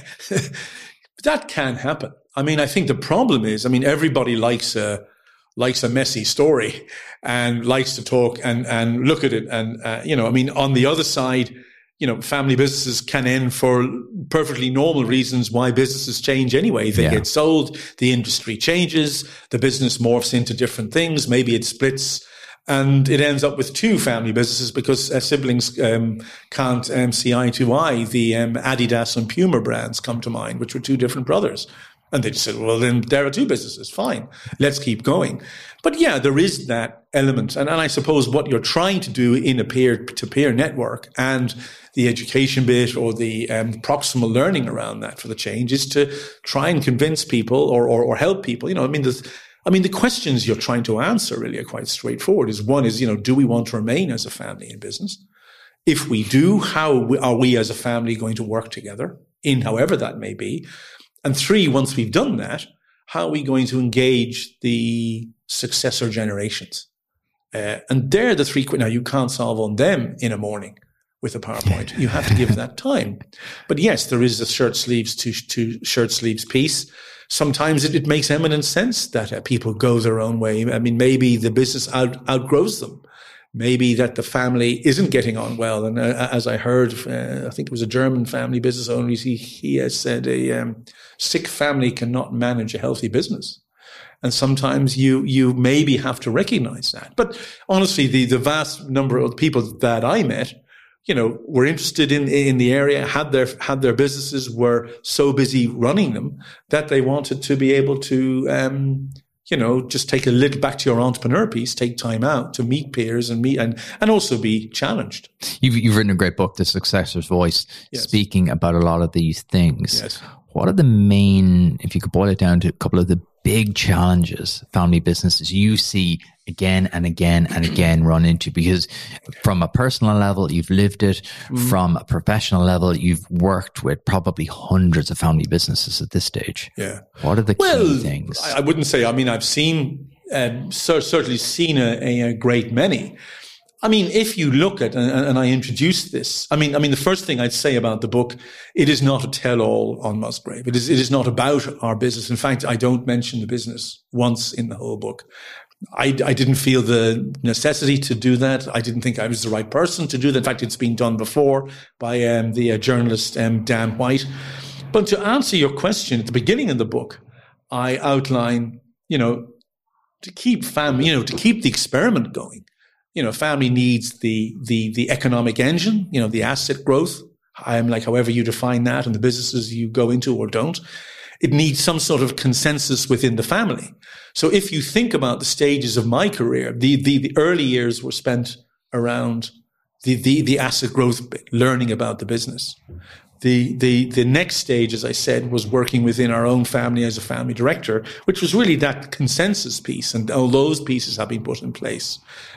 that can happen. I mean, I think the problem is, I mean, everybody likes a likes a messy story and likes to talk and, and look at it. And, uh, you know, I mean, on the other side, you know, family businesses can end for perfectly normal reasons why businesses change anyway. They yeah. get sold, the industry changes, the business morphs into different things. Maybe it splits and it ends up with two family businesses because uh, siblings um, can't um, see eye to eye. The um, Adidas and Puma brands come to mind, which were two different brothers. And they just said, well, then there are two businesses. Fine. Let's keep going. But yeah, there is that element. And, and I suppose what you're trying to do in a peer-to-peer network and the education bit or the um, proximal learning around that for the change is to try and convince people or, or, or help people. You know, I mean, the, I mean, the questions you're trying to answer really are quite straightforward. Is one is, you know, do we want to remain as a family in business? If we do, how are we as a family going to work together in however that may be? And three, once we've done that, how are we going to engage the successor generations? Uh, and they're the three. Now, you can't solve on them in a morning with a PowerPoint. You have to give that time. But yes, there is a shirt sleeves to, to shirt sleeves piece. Sometimes it, it makes eminent sense that uh, people go their own way. I mean, maybe the business out, outgrows them. Maybe that the family isn't getting on well. And uh, as I heard, uh, I think it was a German family business owner, he, he has said a um, sick family cannot manage a healthy business. And sometimes you you maybe have to recognize that. But honestly, the, the vast number of people that I met, you know, were interested in in the area, had their had their businesses, were so busy running them that they wanted to be able to um you know, just take a little back to your entrepreneur piece, take time out to meet peers and meet and, and also be challenged. You've, you've written a great book, The Successor's Voice, yes. speaking about a lot of these things. Yes. What are the main, if you could boil it down to a couple of the big challenges family businesses you see again and again and again run into? Because from a personal level, you've lived it. Mm. From a professional level, you've worked with probably hundreds of family businesses at this stage. Yeah. What are the well, key things? I wouldn't say, I mean, I've seen, um, certainly seen a, a great many. I mean, if you look at, and, and I introduced this, I mean, I mean, the first thing I'd say about the book, it is not a tell-all on Musgrave. It is, it is not about our business. In fact, I don't mention the business once in the whole book. I, I didn't feel the necessity to do that. I didn't think I was the right person to do that. In fact, it's been done before by um, the uh, journalist um, Dan White. But to answer your question, at the beginning of the book, I outline, you know, to keep family, you know, to keep the experiment going. You know, family needs the, the, the economic engine, you know, the asset growth. I'm like, however you define that and the businesses you go into or don't, it needs some sort of consensus within the family. So if you think about the stages of my career, the, the, the early years were spent around the, the, the asset growth bit, learning about the business. The, the, the next stage, as I said, was working within our own family as a family director, which was really that consensus piece. And all those pieces have been put in place.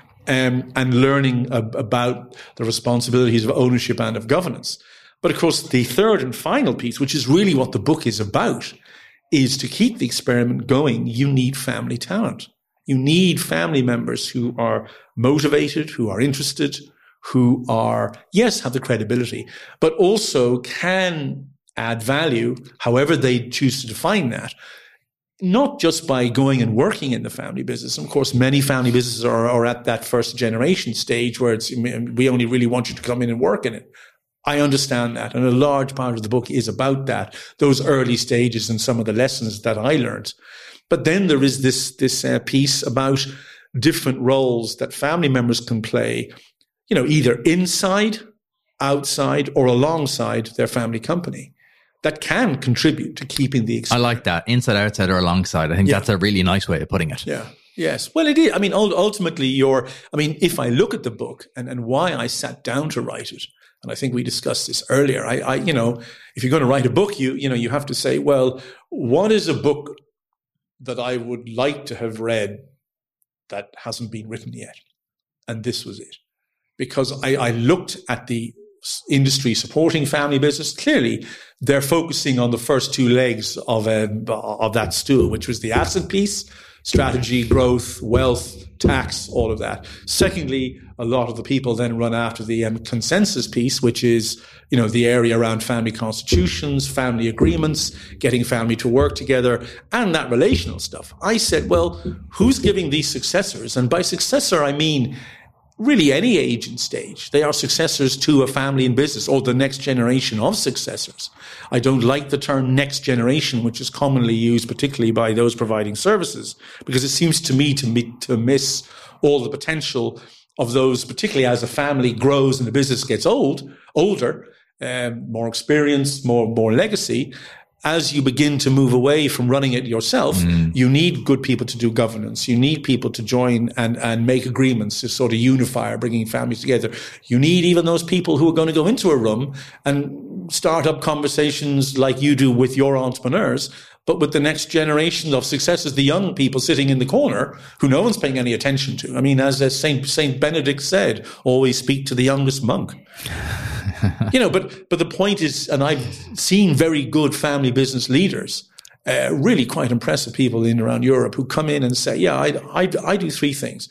Um, and learning ab- about the responsibilities of ownership and of governance. But of course, the third and final piece, which is really what the book is about, is to keep the experiment going, you need family talent. You need family members who are motivated, who are interested, who are, yes, have the credibility, but also can add value, however they choose to define that, not just by going and working in the family business. Of course, many family businesses are, are at that first generation stage where it's, we only really want you to come in and work in it. I understand that. And a large part of the book is about that, those early stages and some of the lessons that I learned. But then there is this, this uh, piece about different roles that family members can play, you know, either inside, outside, or alongside their family company, that can contribute to keeping the experience. I like that. Inside, outside, or alongside. I think yeah. that's a really nice way of putting it. Yeah. Yes. Well, it is. I mean, ultimately, you're, I mean, if I look at the book and, and why I sat down to write it, and I think we discussed this earlier, I, I, you know, if you're going to write a book, you, you know, you have to say, well, what is a book that I would like to have read that hasn't been written yet? And this was it. Because I, I looked at the industry supporting family business. Clearly, they're focusing on the first two legs of a, of that stool, which was the asset piece, strategy, growth, wealth, tax, all of that. Secondly, a lot of the people then run after the um, consensus piece, which is, you know, the area around family constitutions, family agreements, getting family to work together, and that relational stuff. I said, well, who's giving these successors? And by successor, I mean really any age and stage. They are successors to a family in business, or the next generation of successors. I don't like the term next generation, which is commonly used, particularly by those providing services, because it seems to me to, me, to miss all the potential of those, particularly as a family grows and the business gets old, older, um, more experience, more, more legacy. As you begin to move away from running it yourself, mm. you need good people to do governance. You need people to join and, and make agreements to sort of unify, bringing families together. You need even those people who are going to go into a room and start up conversations like you do with your entrepreneurs, but with the next generation of successes, the young people sitting in the corner who no one's paying any attention to. I mean, as Saint Saint Benedict said, always speak to the youngest monk. You know, but but the point is, and I've seen very good family business leaders, uh, really quite impressive people in around Europe, who come in and say, yeah, I, I, I do three things.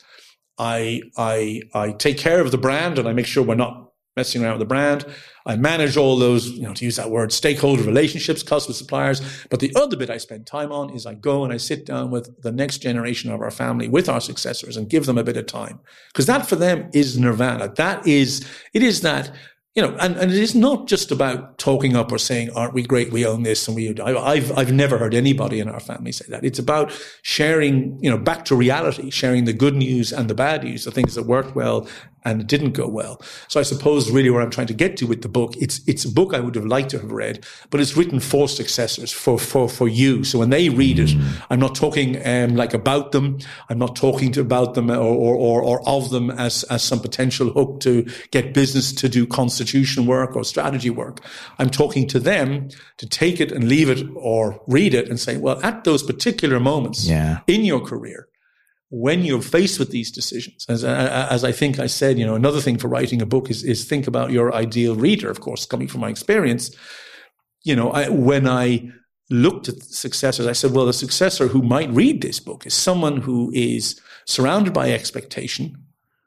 I, I, I take care of the brand and I make sure we're not messing around with the brand. I manage all those, you know, to use that word, stakeholder relationships, customers, suppliers. But the other bit I spend time on is I go and I sit down with the next generation of our family, with our successors, and give them a bit of time. Because that for them is nirvana. That is, it is that, you know, and, and it is not just about talking up or saying, aren't we great? We own this. And we, I, I've, I've never heard anybody in our family say that. It's about sharing, you know, back to reality, sharing the good news and the bad news, the things that worked well and it didn't go well. So I suppose really where I'm trying to get to with the book, it's, it's a book I would have liked to have read, but it's written for successors, for, for, for you. So when they read it, I'm not talking, um, like about them. I'm not talking to about them or, or, or, or of them as, as some potential hook to get business to do constitution work or strategy work. I'm talking to them to take it and leave it or read it and say, well, at those particular moments yeah. in your career, when you're faced with these decisions, as, as I think I said, you know, another thing for writing a book is, is think about your ideal reader. Of course, coming from my experience, you know, I, when I looked at successors, I said, well, the successor who might read this book is someone who is surrounded by expectation,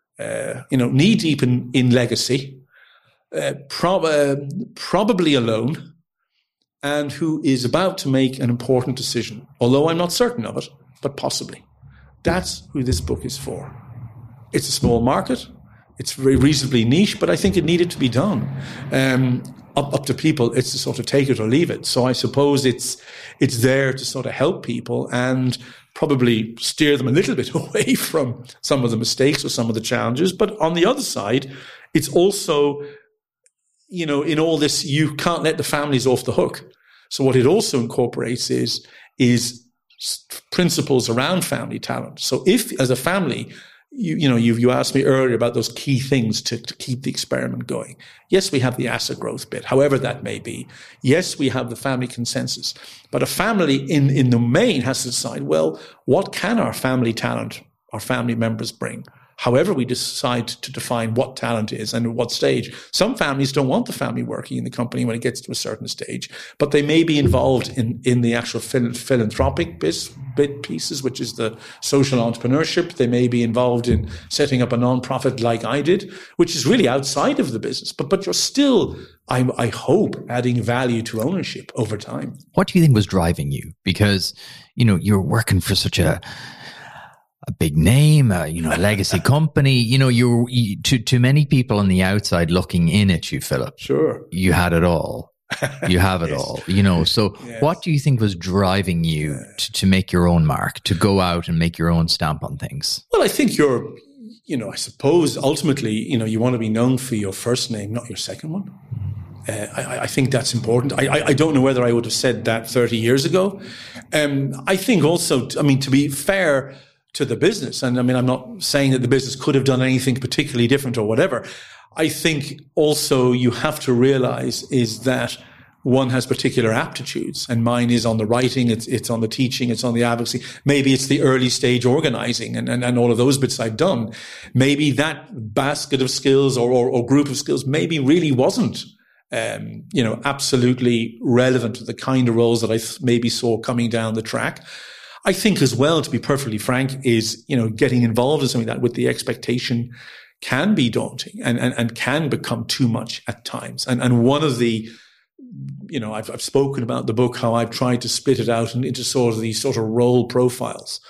uh, you know, knee deep in, in legacy, uh, prob- uh, probably alone, and who is about to make an important decision, although I'm not certain of it, but possibly. That's who this book is for. It's a small market. It's very reasonably niche, but I think it needed to be done. Um, up, up to people, it's to sort of take it or leave it. So I suppose it's it's there to sort of help people and probably steer them a little bit away from some of the mistakes or some of the challenges. But on the other side, it's also, you know, in all this, you can't let the families off the hook. So what it also incorporates is is principles around family talent. So if, as a family, you you know, you you asked me earlier about those key things to, to keep the experiment going. Yes, we have the asset growth bit, however that may be. Yes, we have the family consensus. But a family in, in the main has to decide, well, what can our family talent, our family members bring? however we decide to define what talent is and at what stage. Some families don't want the family working in the company when it gets to a certain stage, but they may be involved in, in the actual phil- philanthropic bit, bit pieces, which is the social entrepreneurship. They may be involved in setting up a non-profit like I did, which is really outside of the business, but, but you're still, I, I hope, adding value to ownership over time. What do you think was driving you? Because, you know, you're working for such a a big name, a, you know, a legacy company. You know, you're you, to to many people on the outside looking in at you, Philip. Sure, you had it all. You have it yes. all. You know. So, yes. What do you think was driving you yeah. to, to make your own mark, to go out and make your own stamp on things? Well, I think you're, you know, I suppose ultimately, you know, you want to be known for your first name, not your second one. Uh, I, I think that's important. I, I, I don't know whether I would have said that thirty years ago. Um, I think also, I mean, to be fair to the business, and I mean, I'm not saying that the business could have done anything particularly different or whatever. I think also you have to realize is that one has particular aptitudes, and mine is on the writing, it's it's on the teaching, it's on the advocacy. Maybe it's the early stage organizing and, and, and all of those bits I've done. Maybe that basket of skills or, or, or group of skills maybe really wasn't Um, you know, absolutely relevant to the kind of roles that I th- maybe saw coming down the track. I think as well, to be perfectly frank, is, you know, getting involved in something like that with the expectation can be daunting and, and, and can become too much at times. And, and one of the, you know, I've, I've spoken about the book, how I've tried to split it out into sort of these sort of role profiles.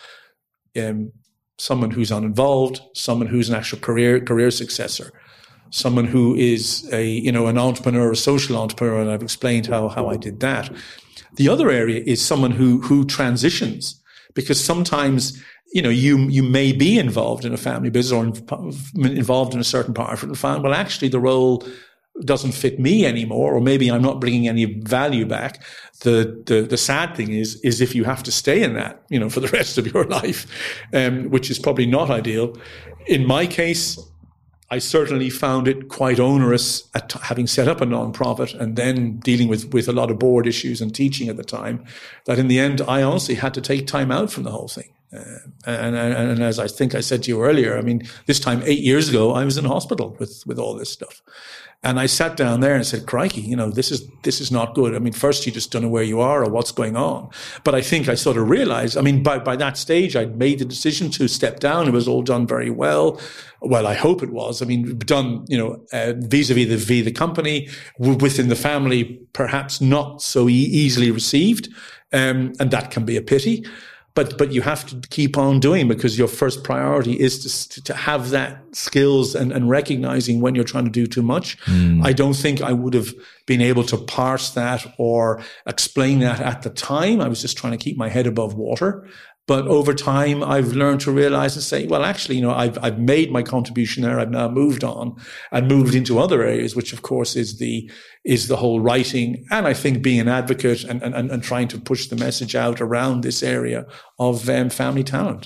Um, someone who's uninvolved, someone who's an actual career, career successor, someone who is a, you know, an entrepreneur, a social entrepreneur, and I've explained how, how I did that. The other area is someone who, who transitions, because sometimes, you know, you, you may be involved in a family business or in, involved in a certain part of it and find, well, actually the role doesn't fit me anymore, or maybe I'm not bringing any value back. The, the, the sad thing is, is if you have to stay in that, you know, for the rest of your life, um, which is probably not ideal. In my case, I certainly found it quite onerous at t- having set up a non-profit and then dealing with, with a lot of board issues and teaching at the time, that in the end, I honestly had to take time out from the whole thing. Uh, and, and, and as I think I said to you earlier, I mean, this time eight years ago, I was in hospital with, with all this stuff. And I sat down there and said, crikey, you know, this is, this is not good. I mean, first you just don't know where you are or what's going on. But I think I sort of realized, I mean, by, by that stage, I'd made the decision to step down. It was all done very well. Well, I hope it was. I mean, done, you know, uh, vis-a-vis the, the, the company, w- within the family, perhaps not so e- easily received. Um, and that can be a pity. But but you have to keep on doing, because your first priority is to to have that skills and, and recognizing when you're trying to do too much. Mm. I don't think I would have been able to parse that or explain that at the time. I was just trying to keep my head above water. But over time, I've learned to realize and say, well, actually, you know, I've, I've made my contribution there. I've now moved on and moved into other areas, which of course is the, is the whole writing. And I think being an advocate and, and, and trying to push the message out around this area of um, family talent.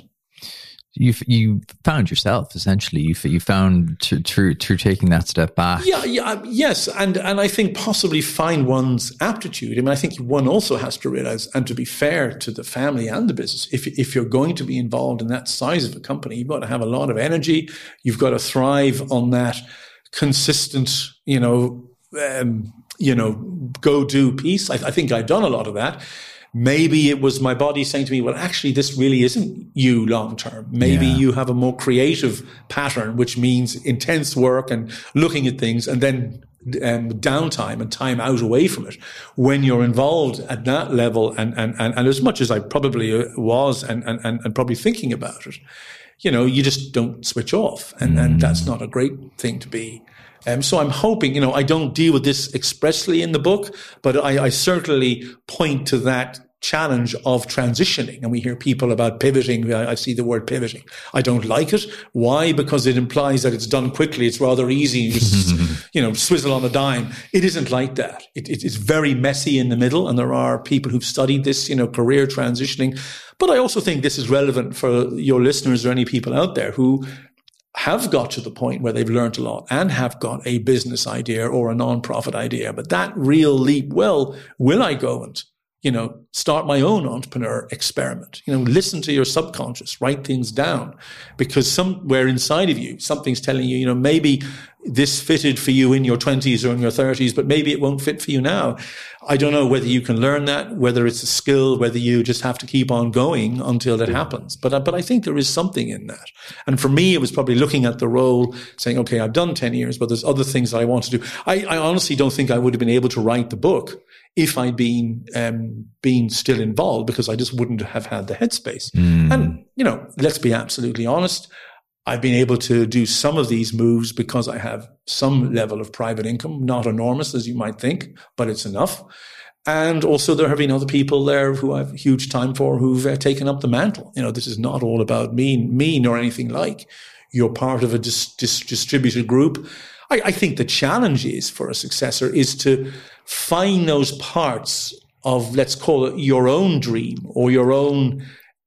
You you found yourself, essentially. You you found through through through taking that step back. Yeah, yeah, yes, and and I think possibly find one's aptitude. I mean, I think one also has to realize, and to be fair to the family and the business, if if you're going to be involved in that size of a company, you've got to have a lot of energy. You've got to thrive on that consistent, you know, um, you know, go do piece. I, I think I've done a lot of that. Maybe it was my body saying to me, well, actually, this really isn't you long term. Maybe yeah. you have a more creative pattern, which means intense work and looking at things and then um, downtime and time out away from it. When you're involved at that level, and, and, and, and as much as I probably was and, and, and probably thinking about it, you know, you just don't switch off. And, mm. and that's not a great thing to be. Um, so I'm hoping, you know, I don't deal with this expressly in the book, but I, I certainly point to that challenge of transitioning. And we hear people about pivoting. I, I see the word pivoting. I don't like it. Why? Because it implies that it's done quickly. It's rather easy. You just, you know, swizzle on a dime. It isn't like that. It, it, it's very messy in the middle. And there are people who've studied this, you know, career transitioning. But I also think this is relevant for your listeners or any people out there who have got to the point where they've learned a lot and have got a business idea or a non-profit idea. But that real leap, well, will I go and, you know, start my own entrepreneur experiment. You know, listen to your subconscious, write things down, because somewhere inside of you, something's telling you, you know, maybe this fitted for you in your twenties or in your thirties, but maybe it won't fit for you now. I don't know whether you can learn that, whether it's a skill, whether you just have to keep on going until it happens. But, but I think there is something in that. And for me, it was probably looking at the role, saying, okay, I've done ten years, but there's other things that I want to do. I, I honestly don't think I would have been able to write the book if I'd been, um, been still involved, because I just wouldn't have had the headspace. Mm. And, you know, let's be absolutely honest. I've been able to do some of these moves because I have some level of private income, not enormous as you might think, but it's enough. And also there have been other people there who I have huge time for who've uh, taken up the mantle. You know, this is not all about me, me nor anything like. You're part of a dis- dis- distributed group. I, I think the challenge is for a successor is to find those parts of, let's call it your own dream or your own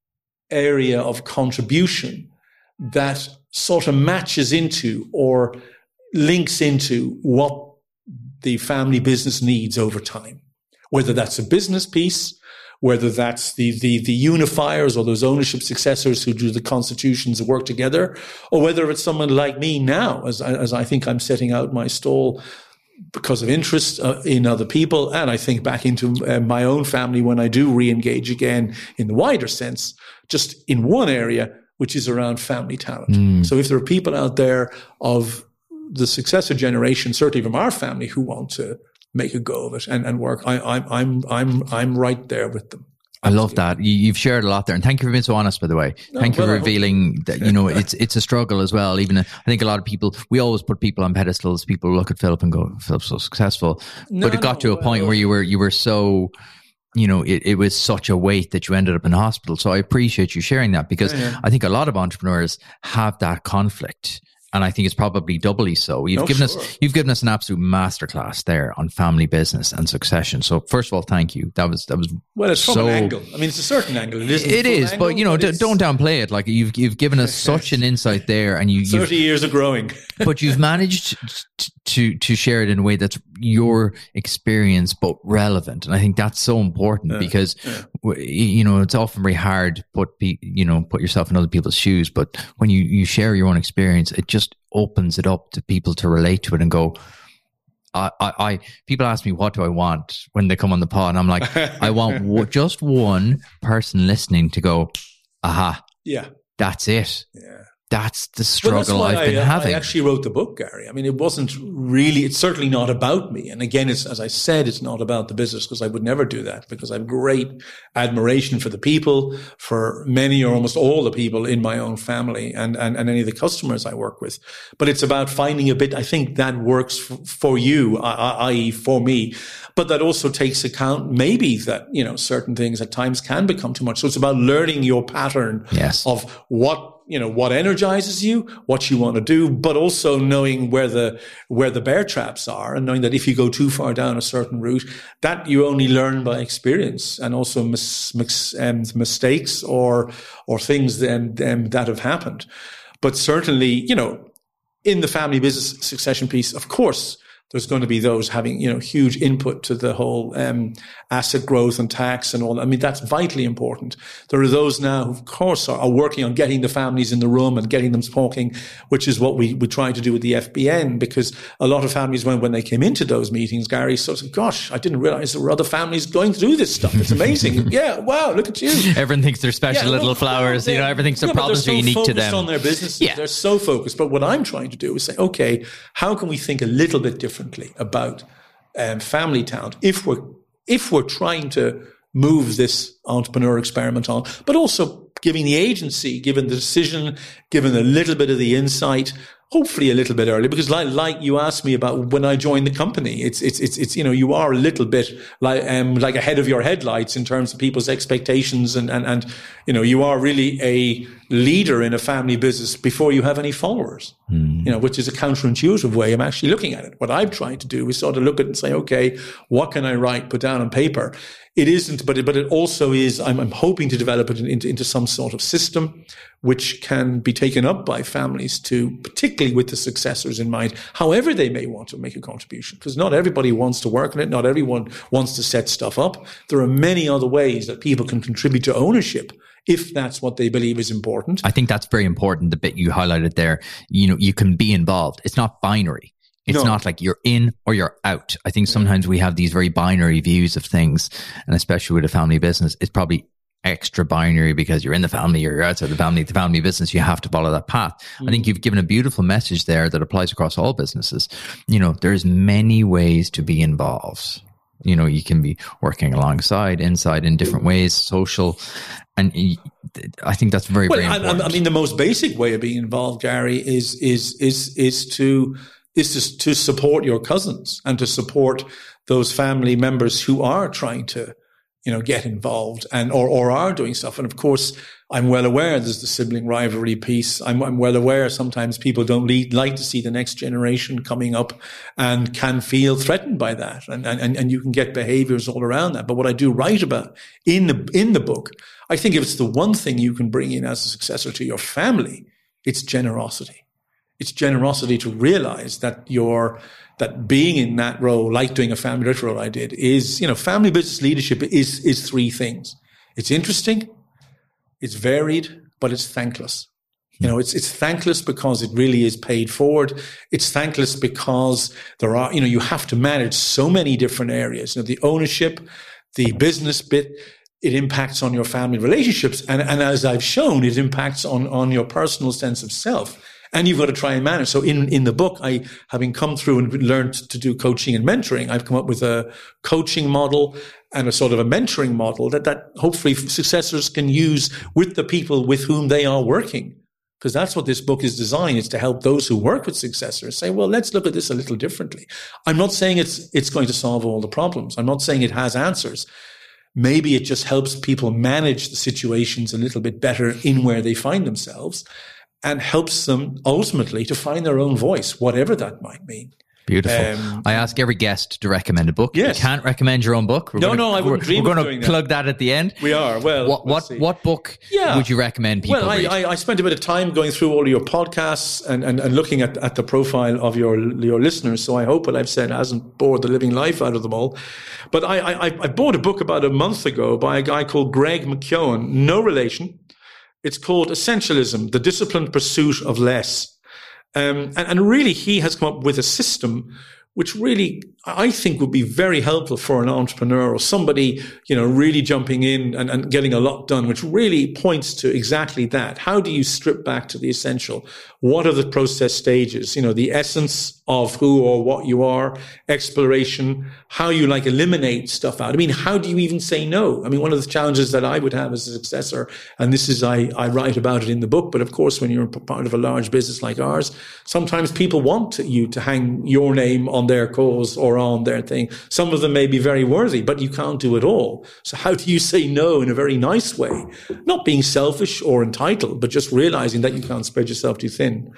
area of contribution that sort of matches into or links into what the family business needs over time. Whether that's a business piece, whether that's the, the, the unifiers or those ownership successors who do the constitutions work together, or whether it's someone like me now, as, as I think I'm setting out my stall because of interest uh, in other people. And I think back into uh, my own family when I do re-engage again in the wider sense, just in one area, which is around family talent. Mm. So if there are people out there of the successor generation, certainly from our family, who want to make a go of it and, and work, I, I'm, I'm, I'm, I'm right there with them. I love that. You, you've shared a lot there, and thank you for being so honest, by the way. No, thank well, you for revealing that, you know, it's, it's a struggle as well. Even, I think a lot of people, we always put people on pedestals. People look at Philip and go, Philip's so successful. No, but it got no, to a well, point where you were, you were so, you know, it, it was such a weight that you ended up in hospital. So I appreciate you sharing that, because yeah, yeah. I think a lot of entrepreneurs have that conflict. And I think it's probably doubly so. You've oh, given sure. us, you've given us an absolute masterclass there on family business and succession. So first of all, thank you. That was, that was well, it's so, from an angle. I mean, it's a certain angle. It isn't. It is, angle, but you know, but d- don't downplay it. Like you've, you've given us such an insight there, and you, thirty years of growing, but you've managed to, to, to share it in a way that's your experience, but relevant. And I think that's so important yeah, because, yeah. you know, it's often very hard to put, you know, put yourself in other people's shoes. But when you, you share your own experience, it just opens it up to people to relate to it and go, I, I, I people ask me, what do I want when they come on the pod? And I'm like, I want w- just one person listening to go, aha, yeah, that's it. Yeah. That's the struggle well, that's I've been I, having. I actually wrote the book, Gary. I mean, it wasn't really, it's certainly not about me. And again, it's, as I said, it's not about the business, because I would never do that, because I have great admiration for the people, for many or almost all the people in my own family and, and, and any of the customers I work with. But it's about finding a bit, I think that works f- for you, that is for me, but that also takes account maybe that, you know, certain things at times can become too much. So it's about learning your pattern yes. of what, you know, what energizes you, what you want to do, but also knowing where the, where the bear traps are, and knowing that if you go too far down a certain route, that you only learn by experience, and also mis, mis, um, mistakes or, or things um, um, that have happened. But certainly, you know, in the family business succession piece, of course, there's going to be those having, you know, huge input to the whole um, asset growth and tax and all that. I mean, that's vitally important. There are those now who, of course, are, are working on getting the families in the room and getting them talking, which is what we, we try to do with the F B N, because a lot of families, when, when they came into those meetings, Gary, so gosh, I didn't realize there were other families going through this stuff. It's amazing. Yeah, wow, look at you. Everyone thinks they're special yeah, little look, flowers. You know, everyone thinks their yeah, problems so are unique to them. On their businesses. Yeah. They're so focused. But what I'm trying to do is say, okay, how can we think a little bit differently about um, family talent if we're if we're trying to move this entrepreneur experiment on, but also giving the agency, given the decision, given a little bit of the insight, hopefully a little bit early, because like, like you asked me about when I joined the company, it's, it's, it's, it's, you know, you are a little bit like, um, like ahead of your headlights in terms of people's expectations, and, and, and, you know, you are really a leader in a family business before you have any followers, mm. you know, which is a counterintuitive way I'm actually looking at it. What I'm trying to do is sort of look at it and say, okay, what can I write, put down on paper? It isn't, but it, but it also is, I'm, I'm hoping to develop it into, into some sort of system which can be taken up by families to, particularly with the successors in mind, however they may want to make a contribution. Because not everybody wants to work on it. Not everyone wants to set stuff up. There are many other ways that people can contribute to ownership if that's what they believe is important. I think that's very important, the bit you highlighted there. You know, you can be involved. It's not binary. It's no. not like you're in or you're out. I think sometimes we have these very binary views of things, and especially with a family business, it's probably extra binary because you're in the family or you're outside the family. The family business, you have to follow that path. Mm. I think you've given a beautiful message there that applies across all businesses. You know, there's many ways to be involved. You know, you can be working alongside, inside, in different ways, social. And I think that's very, well, very important. I, I mean, the most basic way of being involved, Gary, is is is is to is to, to support your cousins and to support those family members who are trying to, you know, get involved and or or are doing stuff. And of course, I'm well aware there's the sibling rivalry piece. I'm, I'm well aware sometimes people don't lead, like to see the next generation coming up and can feel threatened by that. And, and, and you can get behaviors all around that. But what I do write about in the, in the book, I think if it's the one thing you can bring in as a successor to your family, it's generosity. It's generosity to realize that you're, that being in that role, like doing a family director role I did, is, you know, family business leadership is, is three things. It's interesting. It's varied, but it's thankless. You know, it's, it's thankless because it really is paid forward. It's thankless because there are, you know, you have to manage so many different areas. You know, the ownership, the business bit, it impacts on your family relationships. And, and as I've shown, it impacts on, on your personal sense of self. And you've got to try and manage. So in, in the book, I, having come through and learned to do coaching and mentoring, I've come up with a coaching model and a sort of a mentoring model that, that hopefully successors can use with the people with whom they are working. Because that's what this book is designed, is to help those who work with successors say, well, let's look at this a little differently. I'm not saying it's, it's going to solve all the problems. I'm not saying it has answers. Maybe it just helps people manage the situations a little bit better in where they find themselves, and helps them ultimately to find their own voice, whatever that might mean. Beautiful. Um, I ask every guest to recommend a book. Yes. You can't recommend your own book. We're no, gonna, no, I wouldn't dream We're of going doing to plug that. that at the end. We are. Well, what what, what book yeah. would you recommend people well, I, read? I, I spent a bit of time going through all of your podcasts and, and, and looking at, at the profile of your your listeners. So I hope what I've said hasn't bored the living life out of them all. But I, I, I bought a book about a month ago by a guy called Greg McKeown. No relation. It's called Essentialism, The Disciplined Pursuit of Less. Um, and, and really, he has come up with a system which really, I think, would be very helpful for an entrepreneur or somebody, you know, really jumping in and, and getting a lot done, which really points to exactly that. How do you strip back to the essential? What are the process stages? You know, the essence of who or what you are, exploration, how you like eliminate stuff out. I mean, how do you even say no? I mean, one of the challenges that I would have as a successor, and this is, I, I write about it in the book, but of course, when you're part of a large business like ours, sometimes people want you to hang your name on their cause or on their thing. Some of them may be very worthy, but you can't do it all. So how do you say no in a very nice way? Not being selfish or entitled, but just realizing that you can't spread yourself too thin.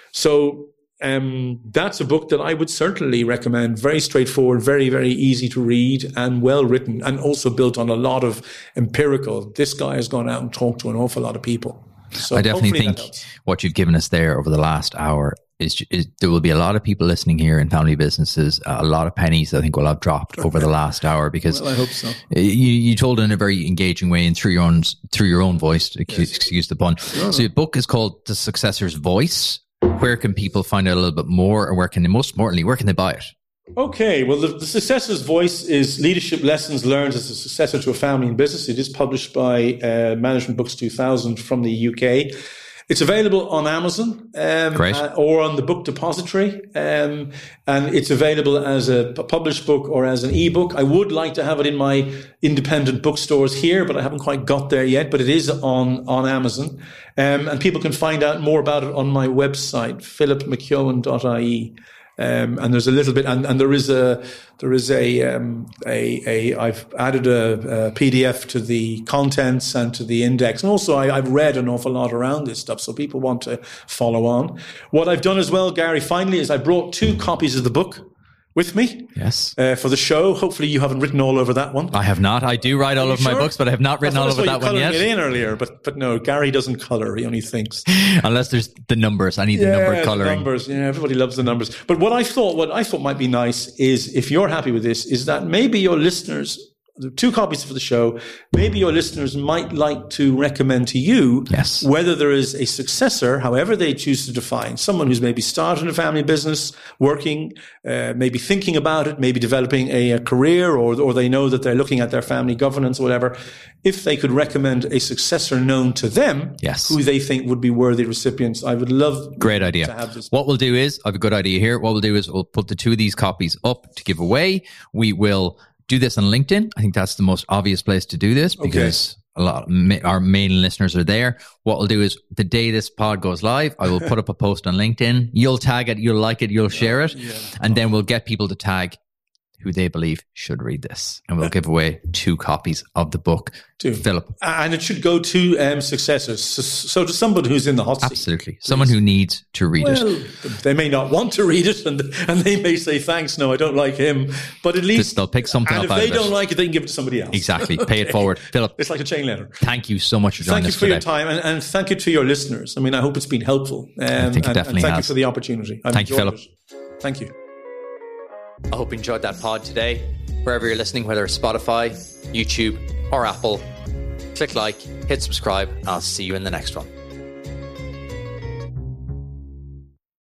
So um, that's a book that I would certainly recommend. Very straightforward, very, very easy to read and well written, and also built on a lot of empirical. This guy has gone out and talked to an awful lot of people. So I definitely think what you've given us there over the last hour is, is there will be a lot of people listening here in family businesses. Uh, a lot of pennies I think will have dropped over the last hour, because well, I hope so. You, you told it in a very engaging way and through your own through your own voice. Excuse, yes. excuse the pun. No, so your book is called The Successor's Voice. Where can people find out a little bit more, and where can they, most importantly, where can they buy it? Okay, well, the, the Successor's Voice is leadership lessons learned as a successor to a family and business. It is published by uh, Management Books two thousand from the U K. It's available on Amazon um, uh, or on the Book Depository, um, and it's available as a published book or as an ebook. I would like to have it in my independent bookstores here, but I haven't quite got there yet. But it is on on Amazon, um, and people can find out more about it on my website, philip mckeown dot I E. Um, and there's a little bit, and, and there is a, there is a, um, a, a, I've added a, a P D F to the contents and to the index. And also I, I've read an awful lot around this stuff, so people want to follow on. What I've done as well, Gary, finally, is I brought two copies of the book with me. Yes. Uh, for the show. Hopefully you haven't written all over that one. I have not. I do write all over sure? my books, but I have not written all over that one yet. I it in earlier, but but no, Gary doesn't colour. He only thinks. Unless there's the numbers. I need yeah, the number colouring. Numbers. Yeah, everybody loves the numbers. But what I thought, what I thought might be nice is, if you're happy with this, is that maybe your listeners, two copies for the show, maybe your listeners might like to recommend to you yes. whether there is a successor, however they choose to define, someone who's maybe started a family business, working, uh, maybe thinking about it, maybe developing a, a career, or, or they know that they're looking at their family governance or whatever. If they could recommend a successor known to them, yes. who they think would be worthy recipients, I would love Great idea. to have this. What we'll do is, I have a good idea here. What we'll do is we'll put the two of these copies up to give away. We will do this on LinkedIn. I think that's the most obvious place to do this because okay. a lot of ma- our main listeners are there. What we'll do is the day this pod goes live, I will put up a post on LinkedIn. You'll tag it, you'll like it, you'll share it. Yeah. And then we'll get people to tag who they believe should read this. And we'll yeah. give away two copies of the book to Philip. And it should go to um, successors. So, so to somebody who's in the hot seat. Absolutely. Please. Someone who needs to read well, it. They may not want to read it and and they may say, thanks, no, I don't like him. But at least they'll pick something up out of it. And if they don't like it, they can give it to somebody else. Exactly. Pay it forward. Philip. It's like a chain letter. Thank you so much for joining us today. Thank you for today. your time and, and thank you to your listeners. I mean, I hope it's been helpful. Um, I think it and, definitely and thank has. you for the opportunity. I've thank you, Philip. It. Thank you. I hope you enjoyed that pod today. Wherever you're listening, whether it's Spotify, YouTube, or Apple, click like, hit subscribe, and I'll see you in the next one.